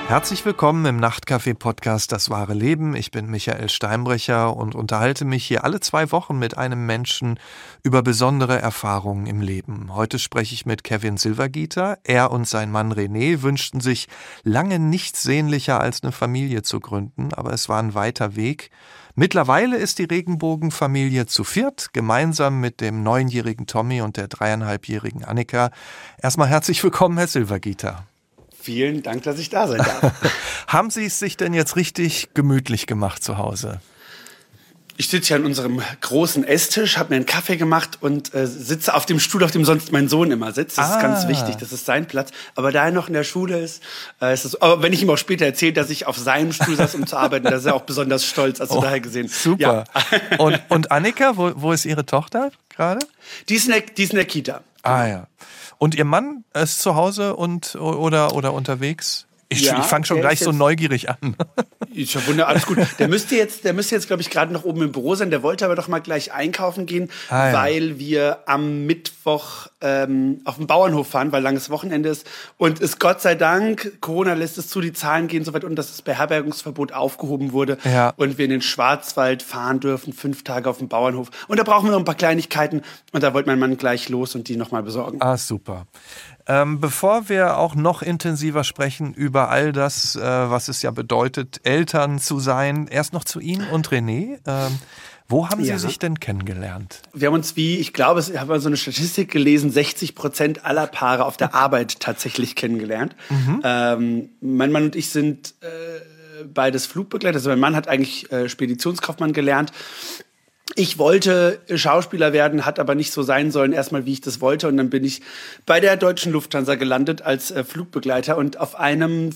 Herzlich willkommen im Nachtcafé-Podcast Das wahre Leben. Ich bin Michael Steinbrecher und unterhalte mich hier alle 2 Wochen mit einem Menschen über besondere Erfahrungen im Leben. Heute spreche ich mit Kevin Silvergieter. Er und sein Mann René wünschten sich lange nichts sehnlicher als eine Familie zu gründen, aber es war ein weiter Weg. Mittlerweile ist die Regenbogenfamilie zu 4, gemeinsam mit dem 9-jährigen Tommy und der 3,5-jährigen Annika. Erstmal herzlich willkommen, Herr Silvergieter. Vielen Dank, dass ich da sein darf. Haben Sie es sich denn jetzt richtig gemütlich gemacht zu Hause? Ich sitze hier an unserem großen Esstisch, habe mir einen Kaffee gemacht und sitze auf dem Stuhl, auf dem sonst mein Sohn immer sitzt. Das ist ganz wichtig, das ist sein Platz. Aber da er noch in der Schule ist, aber wenn ich ihm auch später erzähle, dass ich auf seinem Stuhl saß, um zu arbeiten, da ist er auch besonders stolz, also daher gesehen. Super. Ja. Und Annika, wo ist Ihre Tochter gerade? Die ist in der Kita. Ah ja. Und Ihr Mann ist zu Hause oder unterwegs? Ich fange schon gleich so neugierig an. Ich wundere, alles gut. Der müsste jetzt, glaube ich, gerade noch oben im Büro sein. Der wollte aber doch mal gleich einkaufen gehen, weil wir am Mittwoch auf den Bauernhof fahren, weil langes Wochenende ist. Und es Gott sei Dank, Corona lässt es zu, die Zahlen gehen so weit unten, dass das Beherbergungsverbot aufgehoben wurde. Ja. Und wir in den Schwarzwald fahren dürfen, 5 Tage auf dem Bauernhof. Und da brauchen wir noch ein paar Kleinigkeiten. Und da wollte mein Mann gleich los und die nochmal besorgen. Ah, super. Bevor wir auch noch intensiver sprechen über all das, was es ja bedeutet, Eltern zu sein, erst noch zu Ihnen und René. Wo haben Sie sich denn kennengelernt? Wir haben uns ich habe mal so eine Statistik gelesen, 60% aller Paare auf der Arbeit tatsächlich kennengelernt. Mhm. Mein Mann und ich sind beides Flugbegleiter. Also mein Mann hat eigentlich Speditionskaufmann gelernt. Ich wollte Schauspieler werden, hat aber nicht so sein sollen, erstmal wie ich das wollte. Und dann bin ich bei der Deutschen Lufthansa gelandet als Flugbegleiter. Und vor einem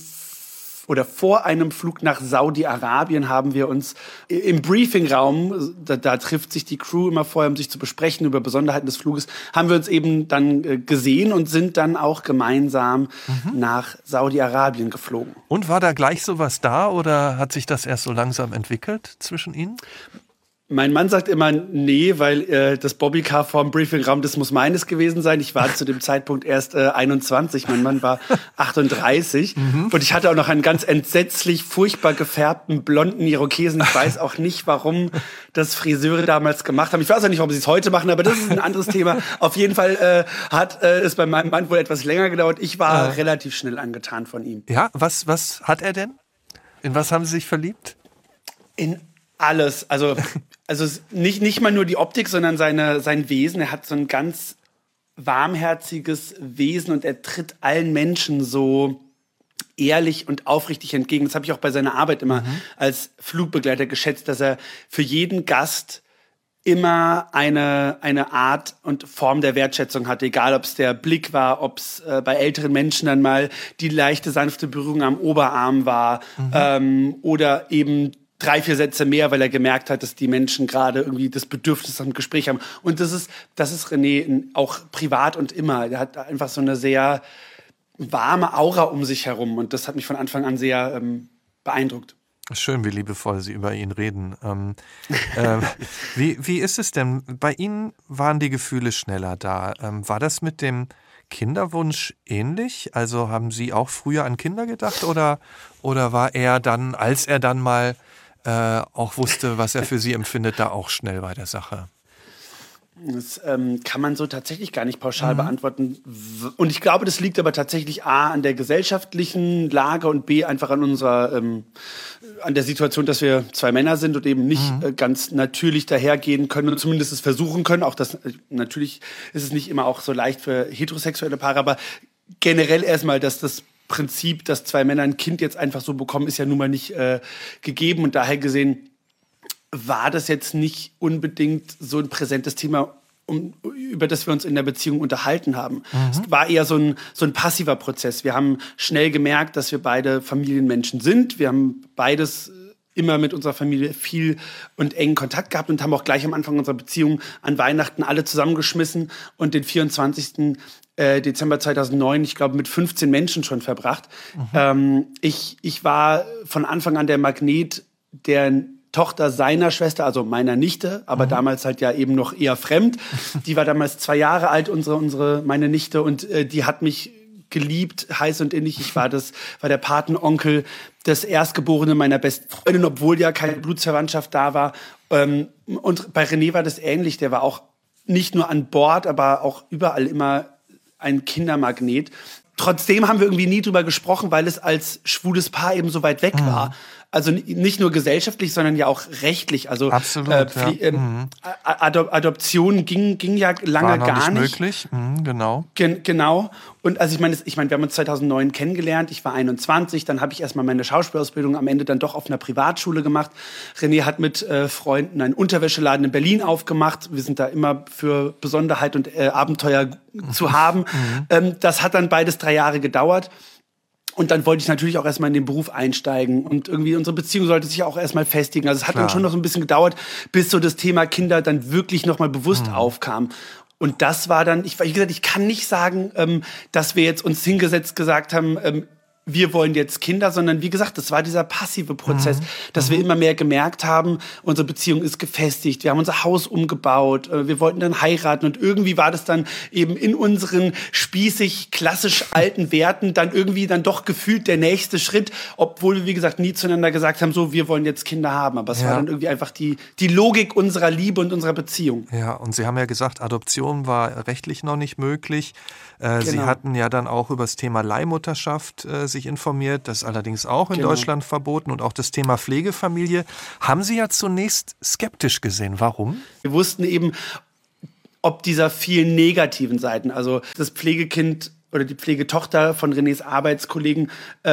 Flug nach Saudi-Arabien haben wir uns im Briefingraum, da trifft sich die Crew immer vorher, um sich zu besprechen über Besonderheiten des Fluges, haben wir uns eben dann gesehen und sind dann auch gemeinsam nach Saudi-Arabien geflogen. Und war da gleich sowas da oder hat sich das erst so langsam entwickelt zwischen Ihnen? Mein Mann sagt immer nee, weil das Bobbycar vorm Briefingraum, das muss meines gewesen sein. Ich war zu dem Zeitpunkt erst 21, mein Mann war 38 und ich hatte auch noch einen ganz entsetzlich furchtbar gefärbten blonden Irokesen. Ich weiß auch nicht, warum das Friseure damals gemacht haben. Ich weiß auch nicht, warum sie es heute machen, aber das ist ein anderes Thema. Auf jeden Fall hat es bei meinem Mann wohl etwas länger gedauert. Ich war relativ schnell angetan von ihm. Ja, was hat er denn? In was haben Sie sich verliebt? In alles, also nicht mal nur die Optik, sondern sein Wesen. Er hat so ein ganz warmherziges Wesen und er tritt allen Menschen so ehrlich und aufrichtig entgegen. Das habe ich auch bei seiner Arbeit immer als Flugbegleiter geschätzt, dass er für jeden Gast immer eine Art und Form der Wertschätzung hatte, egal ob es der Blick war, ob es bei älteren Menschen dann mal die leichte, sanfte Berührung am Oberarm war oder eben 3-4 Sätze mehr, weil er gemerkt hat, dass die Menschen gerade irgendwie das Bedürfnis nach einem Gespräch haben. Und das ist René auch privat und immer. Er hat einfach so eine sehr warme Aura um sich herum. Und das hat mich von Anfang an sehr beeindruckt. Schön, wie liebevoll Sie über ihn reden. Wie ist es denn? Bei Ihnen waren die Gefühle schneller da. War das mit dem Kinderwunsch ähnlich? Also haben Sie auch früher an Kinder gedacht? Oder war er dann, als er dann mal auch wusste, was er für Sie empfindet, da auch schnell bei der Sache? Das kann man so tatsächlich gar nicht pauschal beantworten. Und ich glaube, das liegt aber tatsächlich A, an der gesellschaftlichen Lage und B, einfach an an der Situation, dass wir 2 Männer sind und eben nicht ganz natürlich dahergehen können und zumindest es versuchen können. Auch das, natürlich ist es nicht immer auch so leicht für heterosexuelle Paare, aber generell erstmal, dass das Prinzip, dass 2 Männer ein Kind jetzt einfach so bekommen, ist ja nun mal nicht gegeben und daher gesehen war das jetzt nicht unbedingt so ein präsentes Thema, über das wir uns in der Beziehung unterhalten haben. Es war eher so ein passiver Prozess. Wir haben schnell gemerkt, dass wir beide Familienmenschen sind. Wir haben beides immer mit unserer Familie viel und engen Kontakt gehabt und haben auch gleich am Anfang unserer Beziehung an Weihnachten alle zusammengeschmissen und den 24. Dezember 2009, ich glaube, mit 15 Menschen schon verbracht. Ich war von Anfang an der Magnet der Tochter seiner Schwester, also meiner Nichte, aber damals halt ja eben noch eher fremd. Die war damals 2 Jahre alt, meine Nichte, und die hat mich geliebt, heiß und innig. Ich war der Patenonkel des Erstgeborenen meiner besten Freundin, obwohl ja keine Blutsverwandtschaft da war. Und bei René war das ähnlich. Der war auch nicht nur an Bord, aber auch überall immer ein Kindermagnet. Trotzdem haben wir irgendwie nie drüber gesprochen, weil es als schwules Paar eben so weit weg war. Also nicht nur gesellschaftlich, sondern ja auch rechtlich. Also absolut, Adoption ging ja lange war noch gar nicht möglich. Genau. Genau. Und also ich meine, wir haben uns 2009 kennengelernt. Ich war 21. Dann habe ich erstmal meine Schauspielausbildung am Ende dann doch auf einer Privatschule gemacht. René hat mit Freunden einen Unterwäscheladen in Berlin aufgemacht. Wir sind da immer für Besonderheit und Abenteuer zu haben. Das hat dann beides 3 Jahre gedauert. Und dann wollte ich natürlich auch erstmal in den Beruf einsteigen. Und irgendwie unsere Beziehung sollte sich auch erstmal festigen. Also es hat dann schon noch so ein bisschen gedauert, bis so das Thema Kinder dann wirklich nochmal bewusst aufkam. Und das war dann, wie gesagt, ich kann nicht sagen, dass wir jetzt uns hingesetzt gesagt haben, wir wollen jetzt Kinder, sondern wie gesagt, das war dieser passive Prozess, dass wir immer mehr gemerkt haben, unsere Beziehung ist gefestigt, wir haben unser Haus umgebaut, wir wollten dann heiraten und irgendwie war das dann eben in unseren spießig, klassisch alten Werten dann irgendwie dann doch gefühlt der nächste Schritt, obwohl wir, wie gesagt, nie zueinander gesagt haben, so, wir wollen jetzt Kinder haben, aber es war dann irgendwie einfach die Logik unserer Liebe und unserer Beziehung. Ja, und Sie haben ja gesagt, Adoption war rechtlich noch nicht möglich. Sie hatten ja dann auch über das Thema Leihmutterschaft sich informiert, das ist allerdings auch in Deutschland verboten und auch das Thema Pflegefamilie haben Sie ja zunächst skeptisch gesehen. Warum? Wir wussten eben, ob dieser vielen negativen Seiten, also das Pflegekind oder die Pflegetochter von Renés Arbeitskollegen,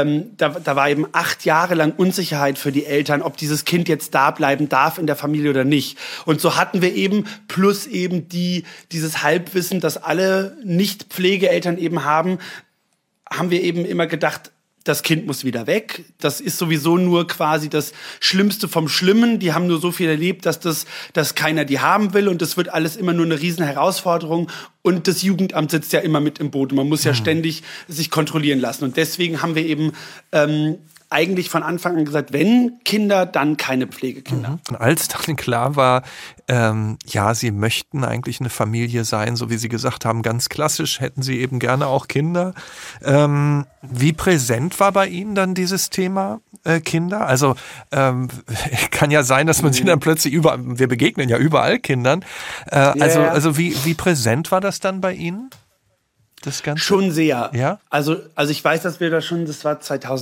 da war eben 8 Jahre lang Unsicherheit für die Eltern, ob dieses Kind jetzt da bleiben darf in der Familie oder nicht. Und so hatten wir eben, plus eben dieses Halbwissen, das alle Nicht-Pflegeeltern eben haben wir eben immer gedacht, das Kind muss wieder weg. Das ist sowieso nur quasi das Schlimmste vom Schlimmen. Die haben nur so viel erlebt, dass keiner die haben will. Und das wird alles immer nur eine riesen Herausforderung. Und das Jugendamt sitzt ja immer mit im Boot. Man muss ja ständig sich kontrollieren lassen. Und deswegen haben wir eben eigentlich von Anfang an gesagt, wenn Kinder, dann keine Pflegekinder. Und als dann klar war, Sie möchten eigentlich eine Familie sein, so wie Sie gesagt haben, ganz klassisch, hätten Sie eben gerne auch Kinder. Wie präsent war bei Ihnen dann dieses Thema Kinder? Also kann ja sein, dass man sie dann plötzlich wir begegnen ja überall Kindern. Also wie präsent war das dann bei Ihnen? Das Ganze? Schon sehr. Ja? Also ich weiß, dass wir das war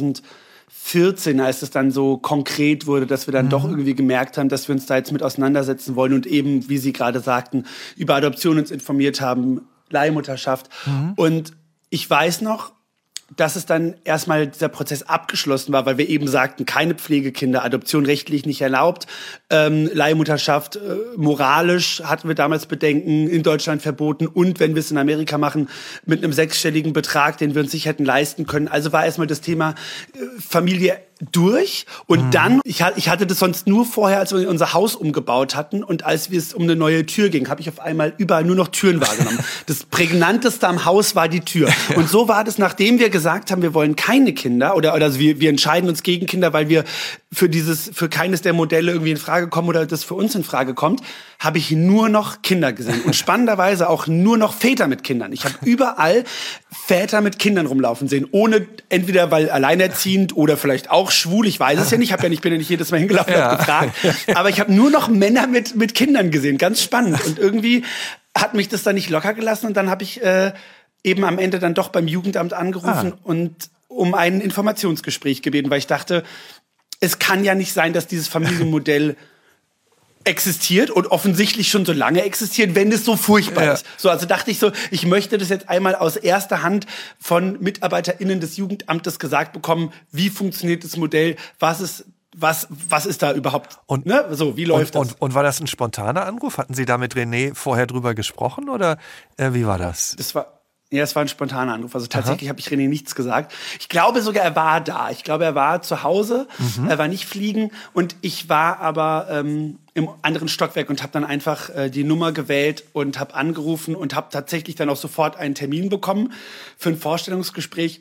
2014, als es dann so konkret wurde, dass wir dann doch irgendwie gemerkt haben, dass wir uns da jetzt mit auseinandersetzen wollen und eben, wie Sie gerade sagten, über Adoption uns informiert haben, Leihmutterschaft. Und ich weiß noch, dass es dann erstmal dieser Prozess abgeschlossen war, weil wir eben sagten, keine Pflegekinder, Adoption rechtlich nicht erlaubt, Leihmutterschaft moralisch hatten wir damals Bedenken, in Deutschland verboten und wenn wir es in Amerika machen, mit einem 6-stelligen Betrag, den wir uns nicht hätten leisten können. Also war erstmal das Thema Familie durch und dann, ich hatte das sonst nur vorher, als wir unser Haus umgebaut hatten und als es um eine neue Tür ging, habe ich auf einmal überall nur noch Türen wahrgenommen. Das Prägnanteste am Haus war die Tür. Und so war das, nachdem wir gesagt haben, wir wollen keine Kinder oder also wir entscheiden uns gegen Kinder, weil wir für keines der Modelle irgendwie in Frage kommen oder das für uns in Frage kommt, habe ich nur noch Kinder gesehen. Und spannenderweise auch nur noch Väter mit Kindern. Ich habe überall Väter mit Kindern rumlaufen sehen, ohne entweder weil alleinerziehend oder vielleicht auch schwul, ich weiß es ja nicht, ich bin ja nicht jedes Mal hingelaufen und habe gefragt, aber ich habe nur noch Männer mit Kindern gesehen, ganz spannend. Und irgendwie hat mich das dann nicht locker gelassen und dann habe ich eben am Ende dann doch beim Jugendamt angerufen und um ein Informationsgespräch gebeten, weil ich dachte, es kann ja nicht sein, dass dieses Familienmodell existiert und offensichtlich schon so lange existiert, wenn es so furchtbar ist. So, also dachte ich so, ich möchte das jetzt einmal aus erster Hand von MitarbeiterInnen des Jugendamtes gesagt bekommen, wie funktioniert das Modell, was ist da überhaupt, und, so, wie läuft das? Und war das ein spontaner Anruf? Hatten Sie da mit René vorher drüber gesprochen oder wie war das? Es war ein spontaner Anruf. Also tatsächlich habe ich René nichts gesagt. Ich glaube sogar, er war da. Ich glaube, er war zu Hause. Er war nicht fliegen. Und ich war aber im anderen Stockwerk und habe dann einfach die Nummer gewählt und habe angerufen und habe tatsächlich dann auch sofort einen Termin bekommen für ein Vorstellungsgespräch.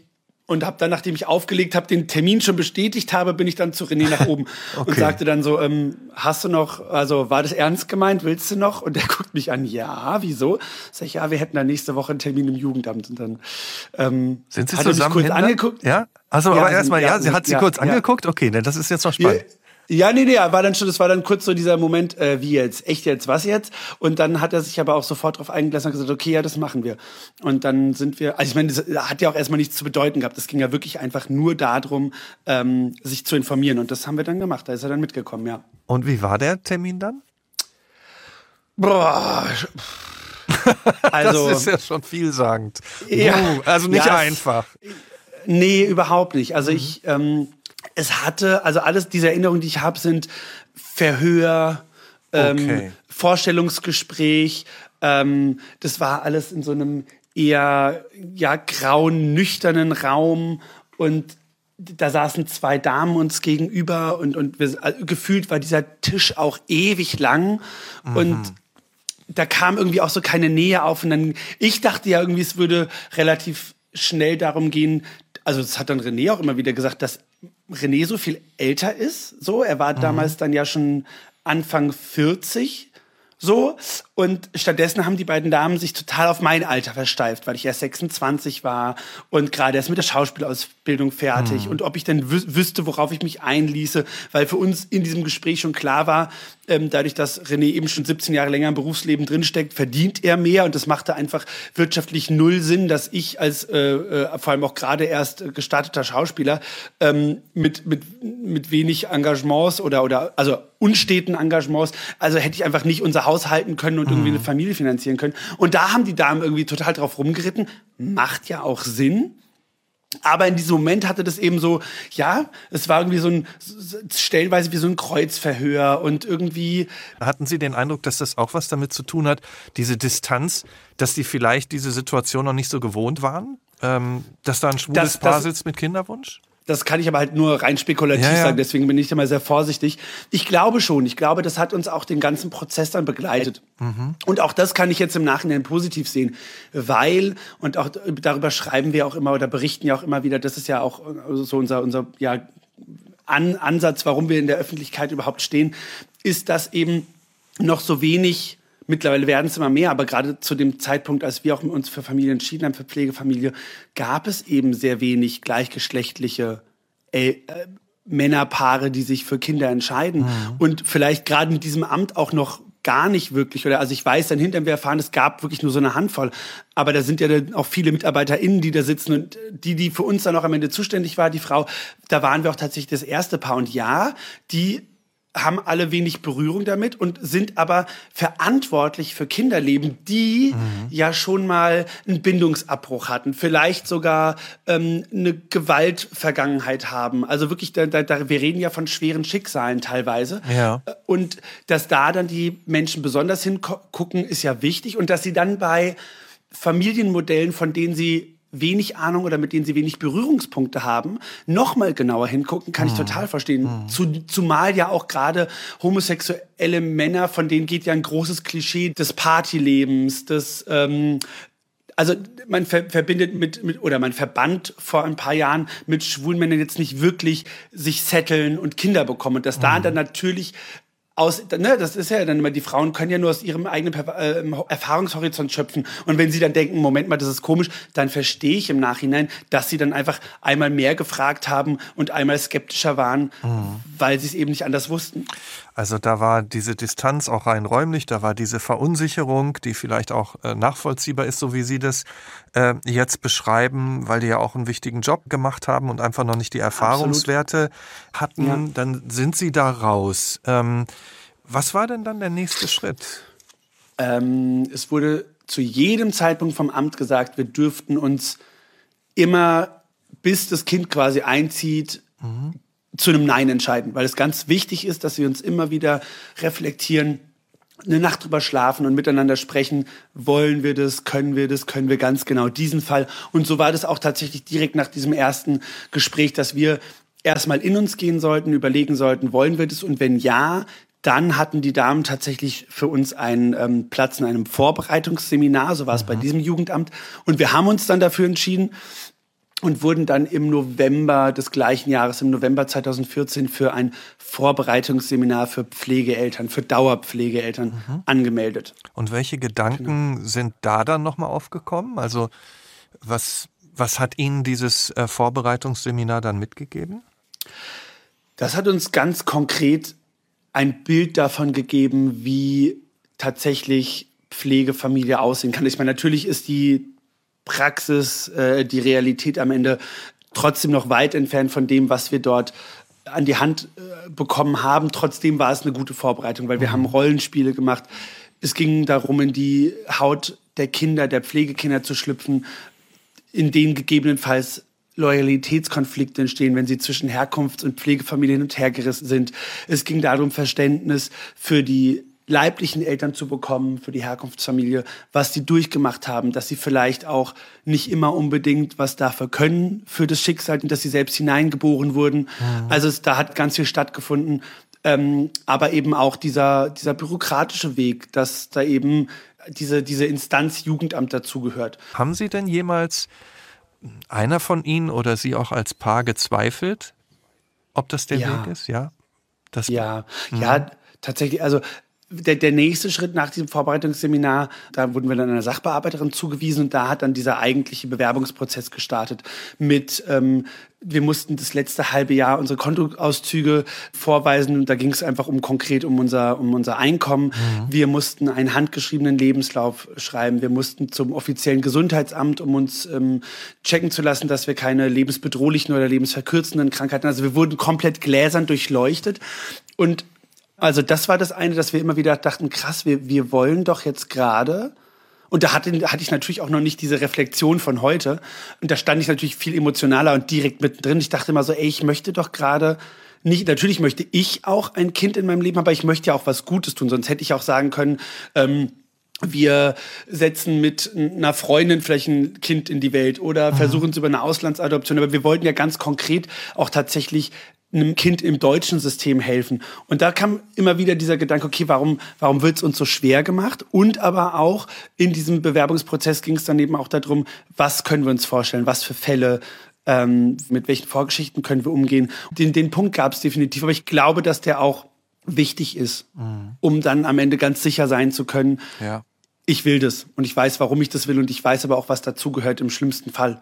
und habe dann, nachdem ich aufgelegt habe, den Termin schon bestätigt habe, bin ich dann zu René nach oben und sagte dann so, hast du noch, also war das ernst gemeint, willst du noch? Und der guckt mich an, ja, wieso? Sag ich, ja, wir hätten dann nächste Woche einen Termin im Jugendamt. Und dann sind Sie hat er mich zusammen kurz angeguckt. Ja, also aber erstmal, sie hat Sie kurz angeguckt? Okay, das ist jetzt noch spannend. Ja, nee, das war dann kurz so dieser Moment, wie jetzt, echt jetzt, was jetzt? Und dann hat er sich aber auch sofort drauf eingelassen und gesagt, okay, ja, das machen wir. Und dann sind wir, also ich meine, das hat ja auch erstmal nichts zu bedeuten gehabt. Es ging ja wirklich einfach nur darum, sich zu informieren. Und das haben wir dann gemacht. Da ist er dann mitgekommen, ja. Und wie war der Termin dann? Boah. Also, das ist ja schon vielsagend. Ja, also nicht einfach. Nee, überhaupt nicht. Also es hatte, also alles diese Erinnerungen, die ich habe, sind Verhör, Vorstellungsgespräch. Das war alles in so einem eher grauen, nüchternen Raum und da saßen 2 Damen uns gegenüber und wir, also gefühlt war dieser Tisch auch ewig lang und da kam irgendwie auch so keine Nähe auf und dann, ich dachte ja irgendwie, es würde relativ schnell darum gehen, also das hat dann René auch immer wieder gesagt, dass René so viel älter ist, so, er war damals dann ja schon Anfang 40, so, und stattdessen haben die beiden Damen sich total auf mein Alter versteift, weil ich erst 26 war und gerade erst mit der Schauspielausbildung fertig und ob ich denn wüsste, worauf ich mich einließe, weil für uns in diesem Gespräch schon klar war, dadurch, dass René eben schon 17 Jahre länger im Berufsleben drinsteckt, verdient er mehr und das machte einfach wirtschaftlich null Sinn, dass ich als vor allem auch gerade erst gestarteter Schauspieler mit wenig Engagements oder also unsteten Engagements, also hätte ich einfach nicht unser Haus halten können und irgendwie eine Familie finanzieren können. Und da haben die Damen irgendwie total drauf rumgeritten. Macht ja auch Sinn. Aber in diesem Moment hatte das eben so, ja, es war irgendwie so ein, stellenweise wie so ein Kreuzverhör und irgendwie. Hatten Sie den Eindruck, dass das auch was damit zu tun hat, diese Distanz, dass die vielleicht diese Situation noch nicht so gewohnt waren? Dass da ein schwules Paar sitzt mit Kinderwunsch? Das kann ich aber halt nur rein spekulativ sagen, deswegen bin ich immer sehr vorsichtig. Ich glaube schon, das hat uns auch den ganzen Prozess dann begleitet. Und auch das kann ich jetzt im Nachhinein positiv sehen, weil, und auch darüber schreiben wir auch immer oder berichten ja auch immer wieder, das ist ja auch so unser Ansatz, warum wir in der Öffentlichkeit überhaupt stehen, ist, dass eben noch so wenig, mittlerweile werden es immer mehr, aber gerade zu dem Zeitpunkt, als wir auch uns für Familie entschieden haben, für Pflegefamilie, gab es eben sehr wenig gleichgeschlechtliche Männerpaare, die sich für Kinder entscheiden. Und vielleicht gerade in diesem Amt auch noch gar nicht wirklich. Also ich weiß, dann hinterher wir erfahren, es gab wirklich nur so eine Handvoll. Aber da sind ja dann auch viele MitarbeiterInnen, die da sitzen und die für uns dann auch am Ende zuständig war, die Frau, da waren wir auch tatsächlich das erste Paar. Und ja, die haben alle wenig Berührung damit und sind aber verantwortlich für Kinderleben, die ja schon mal einen Bindungsabbruch hatten, vielleicht sogar eine Gewaltvergangenheit haben. Also wirklich, wir reden ja von schweren Schicksalen teilweise. Ja. Und dass da dann die Menschen besonders hingucken, ist ja wichtig. Und dass sie dann bei Familienmodellen, von denen sie wenig Ahnung oder mit denen sie wenig Berührungspunkte haben, noch mal genauer hingucken, kann ich total verstehen. Zumal ja auch gerade homosexuelle Männer, von denen geht ja ein großes Klischee des Partylebens, also man man verband vor ein paar Jahren mit schwulen Männern jetzt nicht wirklich sich setteln und Kinder bekommen. Und dass da dann natürlich das ist ja dann immer, die Frauen können ja nur aus ihrem eigenen Erfahrungshorizont schöpfen. Und wenn sie dann denken, Moment mal, das ist komisch, dann verstehe ich im Nachhinein, dass sie dann einfach einmal mehr gefragt haben und einmal skeptischer waren, weil sie es eben nicht anders wussten. Also da war diese Distanz auch rein räumlich, da war diese Verunsicherung, die vielleicht auch nachvollziehbar ist, so wie Sie das jetzt beschreiben, weil die ja auch einen wichtigen Job gemacht haben und einfach noch nicht die Erfahrungswerte hatten. Ja. Dann sind Sie da raus. Was war denn dann der nächste Schritt? Es wurde zu jedem Zeitpunkt vom Amt gesagt, wir dürften uns immer, bis das Kind quasi einzieht, zu einem Nein entscheiden, weil es ganz wichtig ist, dass wir uns immer wieder reflektieren, eine Nacht drüber schlafen und miteinander sprechen, wollen wir das, können wir ganz genau diesen Fall. Und so war das auch tatsächlich direkt nach diesem ersten Gespräch, dass wir erstmal in uns gehen sollten, überlegen sollten, wollen wir das und wenn ja, dann hatten die Damen tatsächlich für uns einen Platz in einem Vorbereitungsseminar, so war es bei diesem Jugendamt und wir haben uns dann dafür entschieden. und wurden dann im November des gleichen Jahres, im November 2014, für ein Vorbereitungsseminar für Pflegeeltern, für Dauerpflegeeltern angemeldet. Und welche Gedanken sind da dann nochmal aufgekommen? Also was hat Ihnen dieses Vorbereitungsseminar dann mitgegeben? Das hat uns ganz konkret ein Bild davon gegeben, wie tatsächlich Pflegefamilie aussehen kann. Ich meine, natürlich ist die Praxis, die Realität am Ende trotzdem noch weit entfernt von dem, was wir dort an die Hand bekommen haben. Trotzdem war es eine gute Vorbereitung, weil wir haben Rollenspiele gemacht. Es ging darum, in die Haut der Kinder, der Pflegekinder zu schlüpfen, in denen gegebenenfalls Loyalitätskonflikte entstehen, wenn sie zwischen Herkunfts- und Pflegefamilien hin und her gerissen sind. Es ging darum, Verständnis für die leiblichen Eltern zu bekommen, für die Herkunftsfamilie, was die durchgemacht haben, dass sie vielleicht auch nicht immer unbedingt was dafür können für das Schicksal, dass sie selbst hineingeboren wurden. Also da hat ganz viel stattgefunden. Aber eben auch dieser bürokratische Weg, dass da eben diese Instanz Jugendamt dazugehört. Haben Sie denn jemals, einer von Ihnen oder Sie auch als Paar, gezweifelt, ob das der Weg ist? Ja, ja, tatsächlich. Also der nächste Schritt nach diesem Vorbereitungsseminar, da wurden wir dann einer Sachbearbeiterin zugewiesen und da hat dann dieser eigentliche Bewerbungsprozess gestartet mit, wir mussten das letzte halbe Jahr unsere Kontoauszüge vorweisen und da ging es einfach konkret um unser Einkommen. Wir mussten einen handgeschriebenen Lebenslauf schreiben. Wir mussten zum offiziellen Gesundheitsamt, um uns checken zu lassen, dass wir keine lebensbedrohlichen oder lebensverkürzenden Krankheiten, also wir wurden komplett gläsern durchleuchtet und also das war das eine, dass wir immer wieder dachten, krass, wir wollen doch jetzt gerade, und da hatte ich natürlich auch noch nicht diese Reflexion von heute, und da stand ich natürlich viel emotionaler und direkt mittendrin. Ich dachte immer so, ich möchte doch gerade nicht, natürlich möchte ich auch ein Kind in meinem Leben, aber ich möchte ja auch was Gutes tun, sonst hätte ich auch sagen können, wir setzen mit einer Freundin vielleicht ein Kind in die Welt oder versuchen es über eine Auslandsadoption, aber wir wollten ja ganz konkret auch tatsächlich einem Kind im deutschen System helfen. Und da kam immer wieder dieser Gedanke, okay, warum wird es uns so schwer gemacht? Und aber auch in diesem Bewerbungsprozess ging es dann eben auch darum, was können wir uns vorstellen, was für Fälle, mit welchen Vorgeschichten können wir umgehen. Den Punkt gab es definitiv, aber ich glaube, dass der auch wichtig ist, um dann am Ende ganz sicher sein zu können, ich will das und ich weiß, warum ich das will und ich weiß aber auch, was dazugehört im schlimmsten Fall.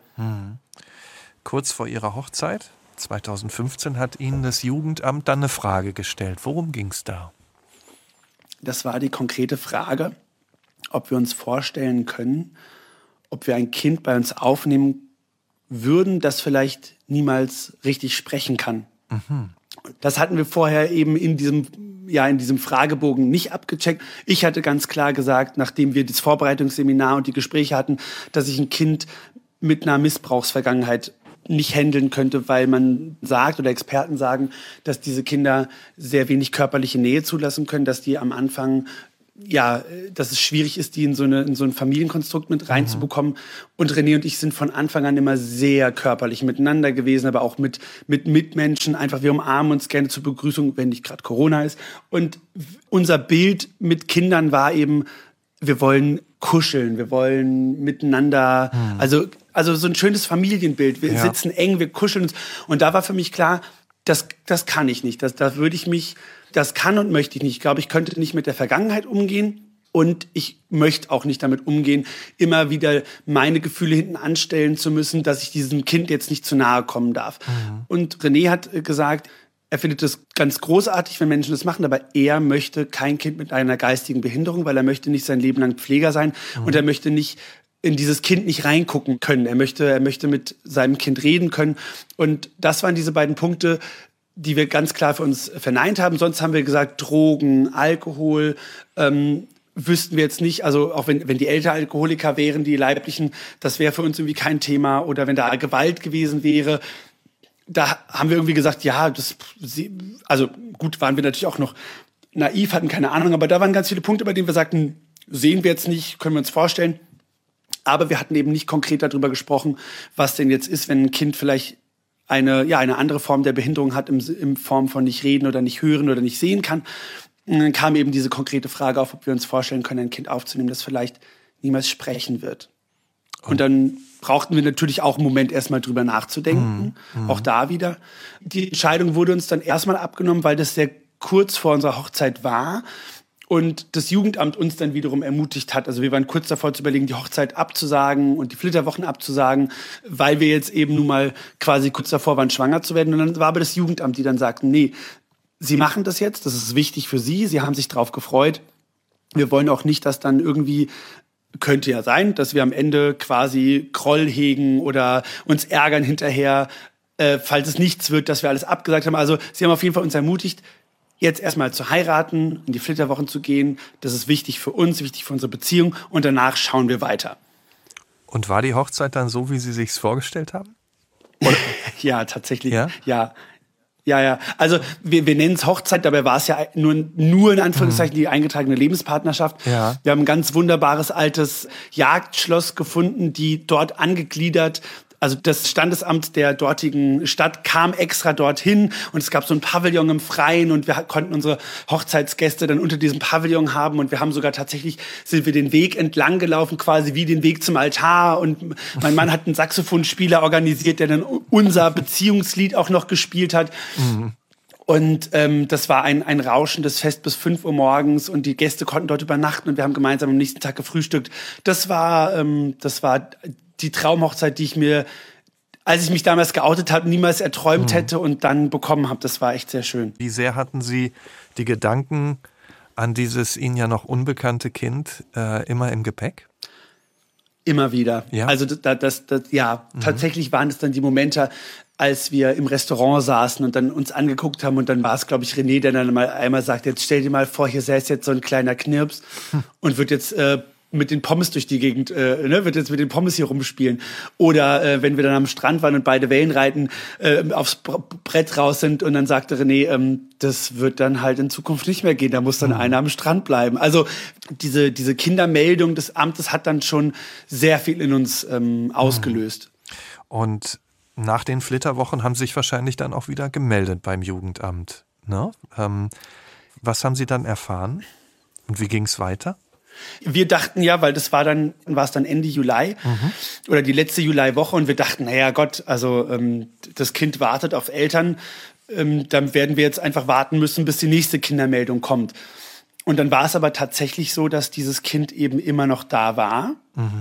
Kurz vor Ihrer Hochzeit 2015 hat Ihnen das Jugendamt dann eine Frage gestellt. Worum ging es da? Das war die konkrete Frage, ob wir uns vorstellen können, ob wir ein Kind bei uns aufnehmen würden, das vielleicht niemals richtig sprechen kann. Das hatten wir vorher eben in diesem Fragebogen nicht abgecheckt. Ich hatte ganz klar gesagt, nachdem wir das Vorbereitungsseminar und die Gespräche hatten, dass ich ein Kind mit einer Missbrauchsvergangenheit nicht handeln könnte, weil man sagt oder Experten sagen, dass diese Kinder sehr wenig körperliche Nähe zulassen können, dass die am Anfang, dass es schwierig ist, die in so ein Familienkonstrukt mit reinzubekommen. Und René und ich sind von Anfang an immer sehr körperlich miteinander gewesen, aber auch mit Mitmenschen. Einfach, wir umarmen uns gerne zur Begrüßung, wenn nicht gerade Corona ist. Und unser Bild mit Kindern war eben, wir wollen kuscheln, wir wollen miteinander, also so ein schönes Familienbild. Wir sitzen eng, wir kuscheln uns. Und da war für mich klar, das kann ich nicht. Das kann und möchte ich nicht. Ich glaube, ich könnte nicht mit der Vergangenheit umgehen. Und ich möchte auch nicht damit umgehen, immer wieder meine Gefühle hinten anstellen zu müssen, dass ich diesem Kind jetzt nicht zu nahe kommen darf. Und René hat gesagt, er findet es ganz großartig, wenn Menschen das machen, aber er möchte kein Kind mit einer geistigen Behinderung, weil er möchte nicht sein Leben lang Pfleger sein und er möchte nicht in dieses Kind nicht reingucken können. Er möchte mit seinem Kind reden können. Und das waren diese beiden Punkte, die wir ganz klar für uns verneint haben. Sonst haben wir gesagt, Drogen, Alkohol, wüssten wir jetzt nicht, also auch wenn die Eltern Alkoholiker wären, die leiblichen, das wäre für uns irgendwie kein Thema. Oder wenn da Gewalt gewesen wäre, da haben wir irgendwie gesagt, also gut, waren wir natürlich auch noch naiv, hatten keine Ahnung, aber da waren ganz viele Punkte, bei denen wir sagten, sehen wir jetzt nicht, können wir uns vorstellen. Aber wir hatten eben nicht konkret darüber gesprochen, was denn jetzt ist, wenn ein Kind vielleicht eine andere Form der Behinderung hat, in Form von nicht reden oder nicht hören oder nicht sehen kann. Und dann kam eben diese konkrete Frage auf, ob wir uns vorstellen können, ein Kind aufzunehmen, das vielleicht niemals sprechen wird. Und dann brauchten wir natürlich auch einen Moment, erstmal drüber nachzudenken. Auch da wieder. Die Entscheidung wurde uns dann erstmal abgenommen, weil das sehr kurz vor unserer Hochzeit war. Und das Jugendamt uns dann wiederum ermutigt hat. Also wir waren kurz davor zu überlegen, die Hochzeit abzusagen und die Flitterwochen abzusagen, weil wir jetzt eben nun mal quasi kurz davor waren, schwanger zu werden. Und dann war aber das Jugendamt, die dann sagten, nee, Sie machen das jetzt, das ist wichtig für Sie, Sie haben sich drauf gefreut. Wir wollen auch nicht, dass dann irgendwie, könnte ja sein, dass wir am Ende quasi Groll hegen oder uns ärgern hinterher, falls es nichts wird, dass wir alles abgesagt haben. Also Sie haben auf jeden Fall uns ermutigt, jetzt erstmal zu heiraten, in die Flitterwochen zu gehen. Das ist wichtig für uns, wichtig für unsere Beziehung. Und danach schauen wir weiter. Und war die Hochzeit dann so, wie Sie sich's vorgestellt haben? Ja, tatsächlich. Ja. Also wir nennen es Hochzeit, dabei war es ja nur in Anführungszeichen die eingetragene Lebenspartnerschaft. Ja. Wir haben ein ganz wunderbares altes Jagdschloss gefunden, die dort angegliedert. Also das Standesamt der dortigen Stadt kam extra dorthin und es gab so ein Pavillon im Freien und wir konnten unsere Hochzeitsgäste dann unter diesem Pavillon haben und wir haben sogar tatsächlich, sind wir den Weg entlang gelaufen, quasi wie den Weg zum Altar und mein Mann hat einen Saxophonspieler organisiert, der dann unser Beziehungslied auch noch gespielt hat. Und das war ein rauschendes Fest bis 5 Uhr morgens und die Gäste konnten dort übernachten und wir haben gemeinsam am nächsten Tag gefrühstückt. Das war die Traumhochzeit, die ich mir, als ich mich damals geoutet habe, niemals erträumt hätte und dann bekommen habe. Das war echt sehr schön. Wie sehr hatten Sie die Gedanken an dieses Ihnen ja noch unbekannte Kind immer im Gepäck? Immer wieder. Ja? Also tatsächlich waren es dann die Momente, als wir im Restaurant saßen und dann uns angeguckt haben und dann war es, glaube ich, René, der dann einmal sagt, jetzt stell dir mal vor, hier säß jetzt so ein kleiner Knirps und wird jetzt mit den Pommes durch die Gegend, wird jetzt mit den Pommes hier rumspielen. Oder wenn wir dann am Strand waren und beide Wellenreiten aufs Brett raus sind und dann sagte René, das wird dann halt in Zukunft nicht mehr gehen, da muss dann einer am Strand bleiben. Also diese Kindermeldung des Amtes hat dann schon sehr viel in uns ausgelöst. Und nach den Flitterwochen haben Sie sich wahrscheinlich dann auch wieder gemeldet beim Jugendamt. Ne? Was haben Sie dann erfahren? Und wie ging es weiter? Wir dachten ja, weil das war es dann Ende Juli oder die letzte Juliwoche und wir dachten, naja Gott, also das Kind wartet auf Eltern, dann werden wir jetzt einfach warten müssen, bis die nächste Kindermeldung kommt. Und dann war es aber tatsächlich so, dass dieses Kind eben immer noch da war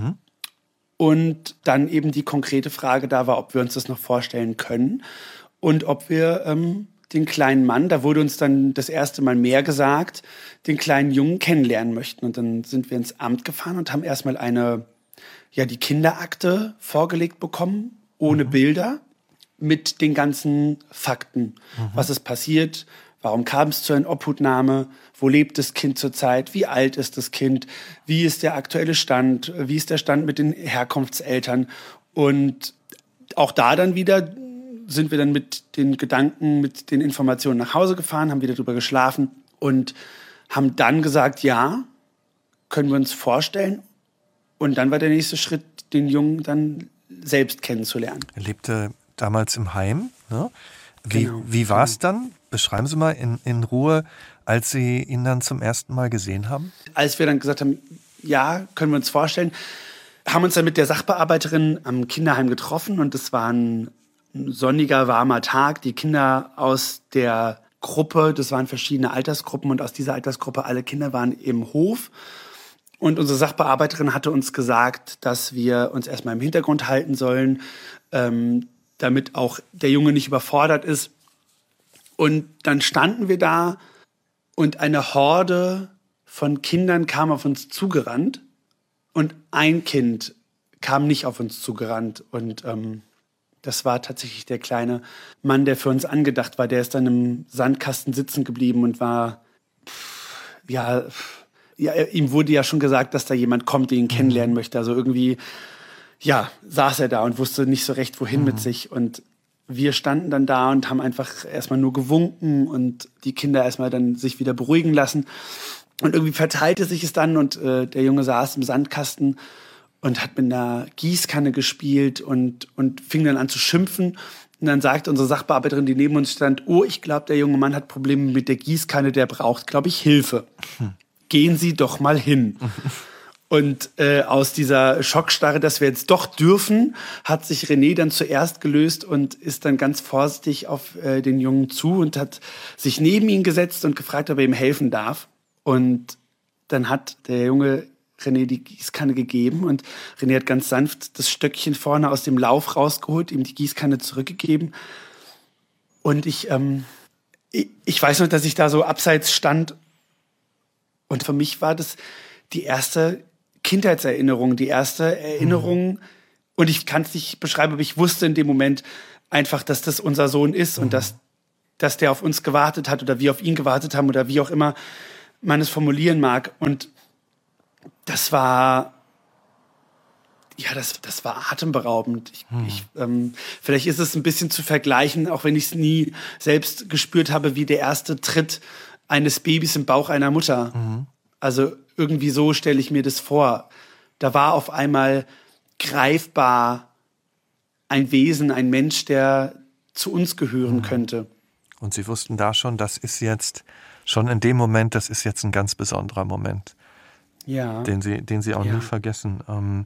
und dann eben die konkrete Frage da war, ob wir uns das noch vorstellen können und ob wir den kleinen Mann, da wurde uns dann das erste Mal mehr gesagt, den kleinen Jungen kennenlernen möchten. Und dann sind wir ins Amt gefahren und haben erstmal die Kinderakte vorgelegt bekommen, ohne Bilder, mit den ganzen Fakten. Was ist passiert? Warum kam es zu einer Obhutnahme? Wo lebt das Kind zurzeit? Wie alt ist das Kind? Wie ist der aktuelle Stand? Wie ist der Stand mit den Herkunftseltern? Und auch da dann wieder sind wir dann mit den Gedanken, mit den Informationen nach Hause gefahren, haben wieder drüber geschlafen und haben dann gesagt, ja, können wir uns vorstellen. Und dann war der nächste Schritt, den Jungen dann selbst kennenzulernen. Er lebte damals im Heim. Ne? Genau. Wie war es dann? Beschreiben Sie mal in Ruhe, als Sie ihn dann zum ersten Mal gesehen haben. Als wir dann gesagt haben, ja, können wir uns vorstellen, haben uns dann mit der Sachbearbeiterin am Kinderheim getroffen und es war ein sonniger, warmer Tag. Die Kinder aus der Gruppe, das waren verschiedene Altersgruppen und aus dieser Altersgruppe alle Kinder waren im Hof. Und unsere Sachbearbeiterin hatte uns gesagt, dass wir uns erstmal im Hintergrund halten sollen, damit auch der Junge nicht überfordert ist. Und dann standen wir da und eine Horde von Kindern kam auf uns zugerannt und ein Kind kam nicht auf uns zugerannt. Und das war tatsächlich der kleine Mann, der für uns angedacht war. Der ist dann im Sandkasten sitzen geblieben und war, ihm wurde ja schon gesagt, dass da jemand kommt, der ihn kennenlernen möchte. Also irgendwie, saß er da und wusste nicht so recht, wohin mit sich. Und wir standen dann da und haben einfach erstmal nur gewunken und die Kinder erstmal dann sich wieder beruhigen lassen. Und irgendwie verteilte sich es dann und der Junge saß im Sandkasten und hat mit einer Gießkanne gespielt und fing dann an zu schimpfen. Und dann sagte unsere Sachbearbeiterin, die neben uns stand, ich glaube, der junge Mann hat Probleme mit der Gießkanne, der braucht, glaube ich, Hilfe. Gehen Sie doch mal hin. Und aus dieser Schockstarre, dass wir jetzt doch dürfen, hat sich René dann zuerst gelöst und ist dann ganz vorsichtig auf den Jungen zu und hat sich neben ihn gesetzt und gefragt, ob er ihm helfen darf. Und dann hat der Junge René die Gießkanne gegeben und René hat ganz sanft das Stöckchen vorne aus dem Lauf rausgeholt, ihm die Gießkanne zurückgegeben. Und ich weiß noch, dass ich da so abseits stand und für mich war das die erste Kindheitserinnerung, die erste Erinnerung, und ich kann es nicht beschreiben, aber ich wusste in dem Moment einfach, dass das unser Sohn ist und dass der auf uns gewartet hat oder wir auf ihn gewartet haben oder wie auch immer man es formulieren mag. Und das war, ja, das war atemberaubend. Vielleicht ist es ein bisschen zu vergleichen, auch wenn ich es nie selbst gespürt habe, wie der erste Tritt eines Babys im Bauch einer Mutter. Also irgendwie so stelle ich mir das vor. Da war auf einmal greifbar ein Wesen, ein Mensch, der zu uns gehören könnte. Und Sie wussten da schon, das ist jetzt, schon in dem Moment, das ist jetzt ein ganz besonderer Moment. Ja. Den Sie auch nie vergessen.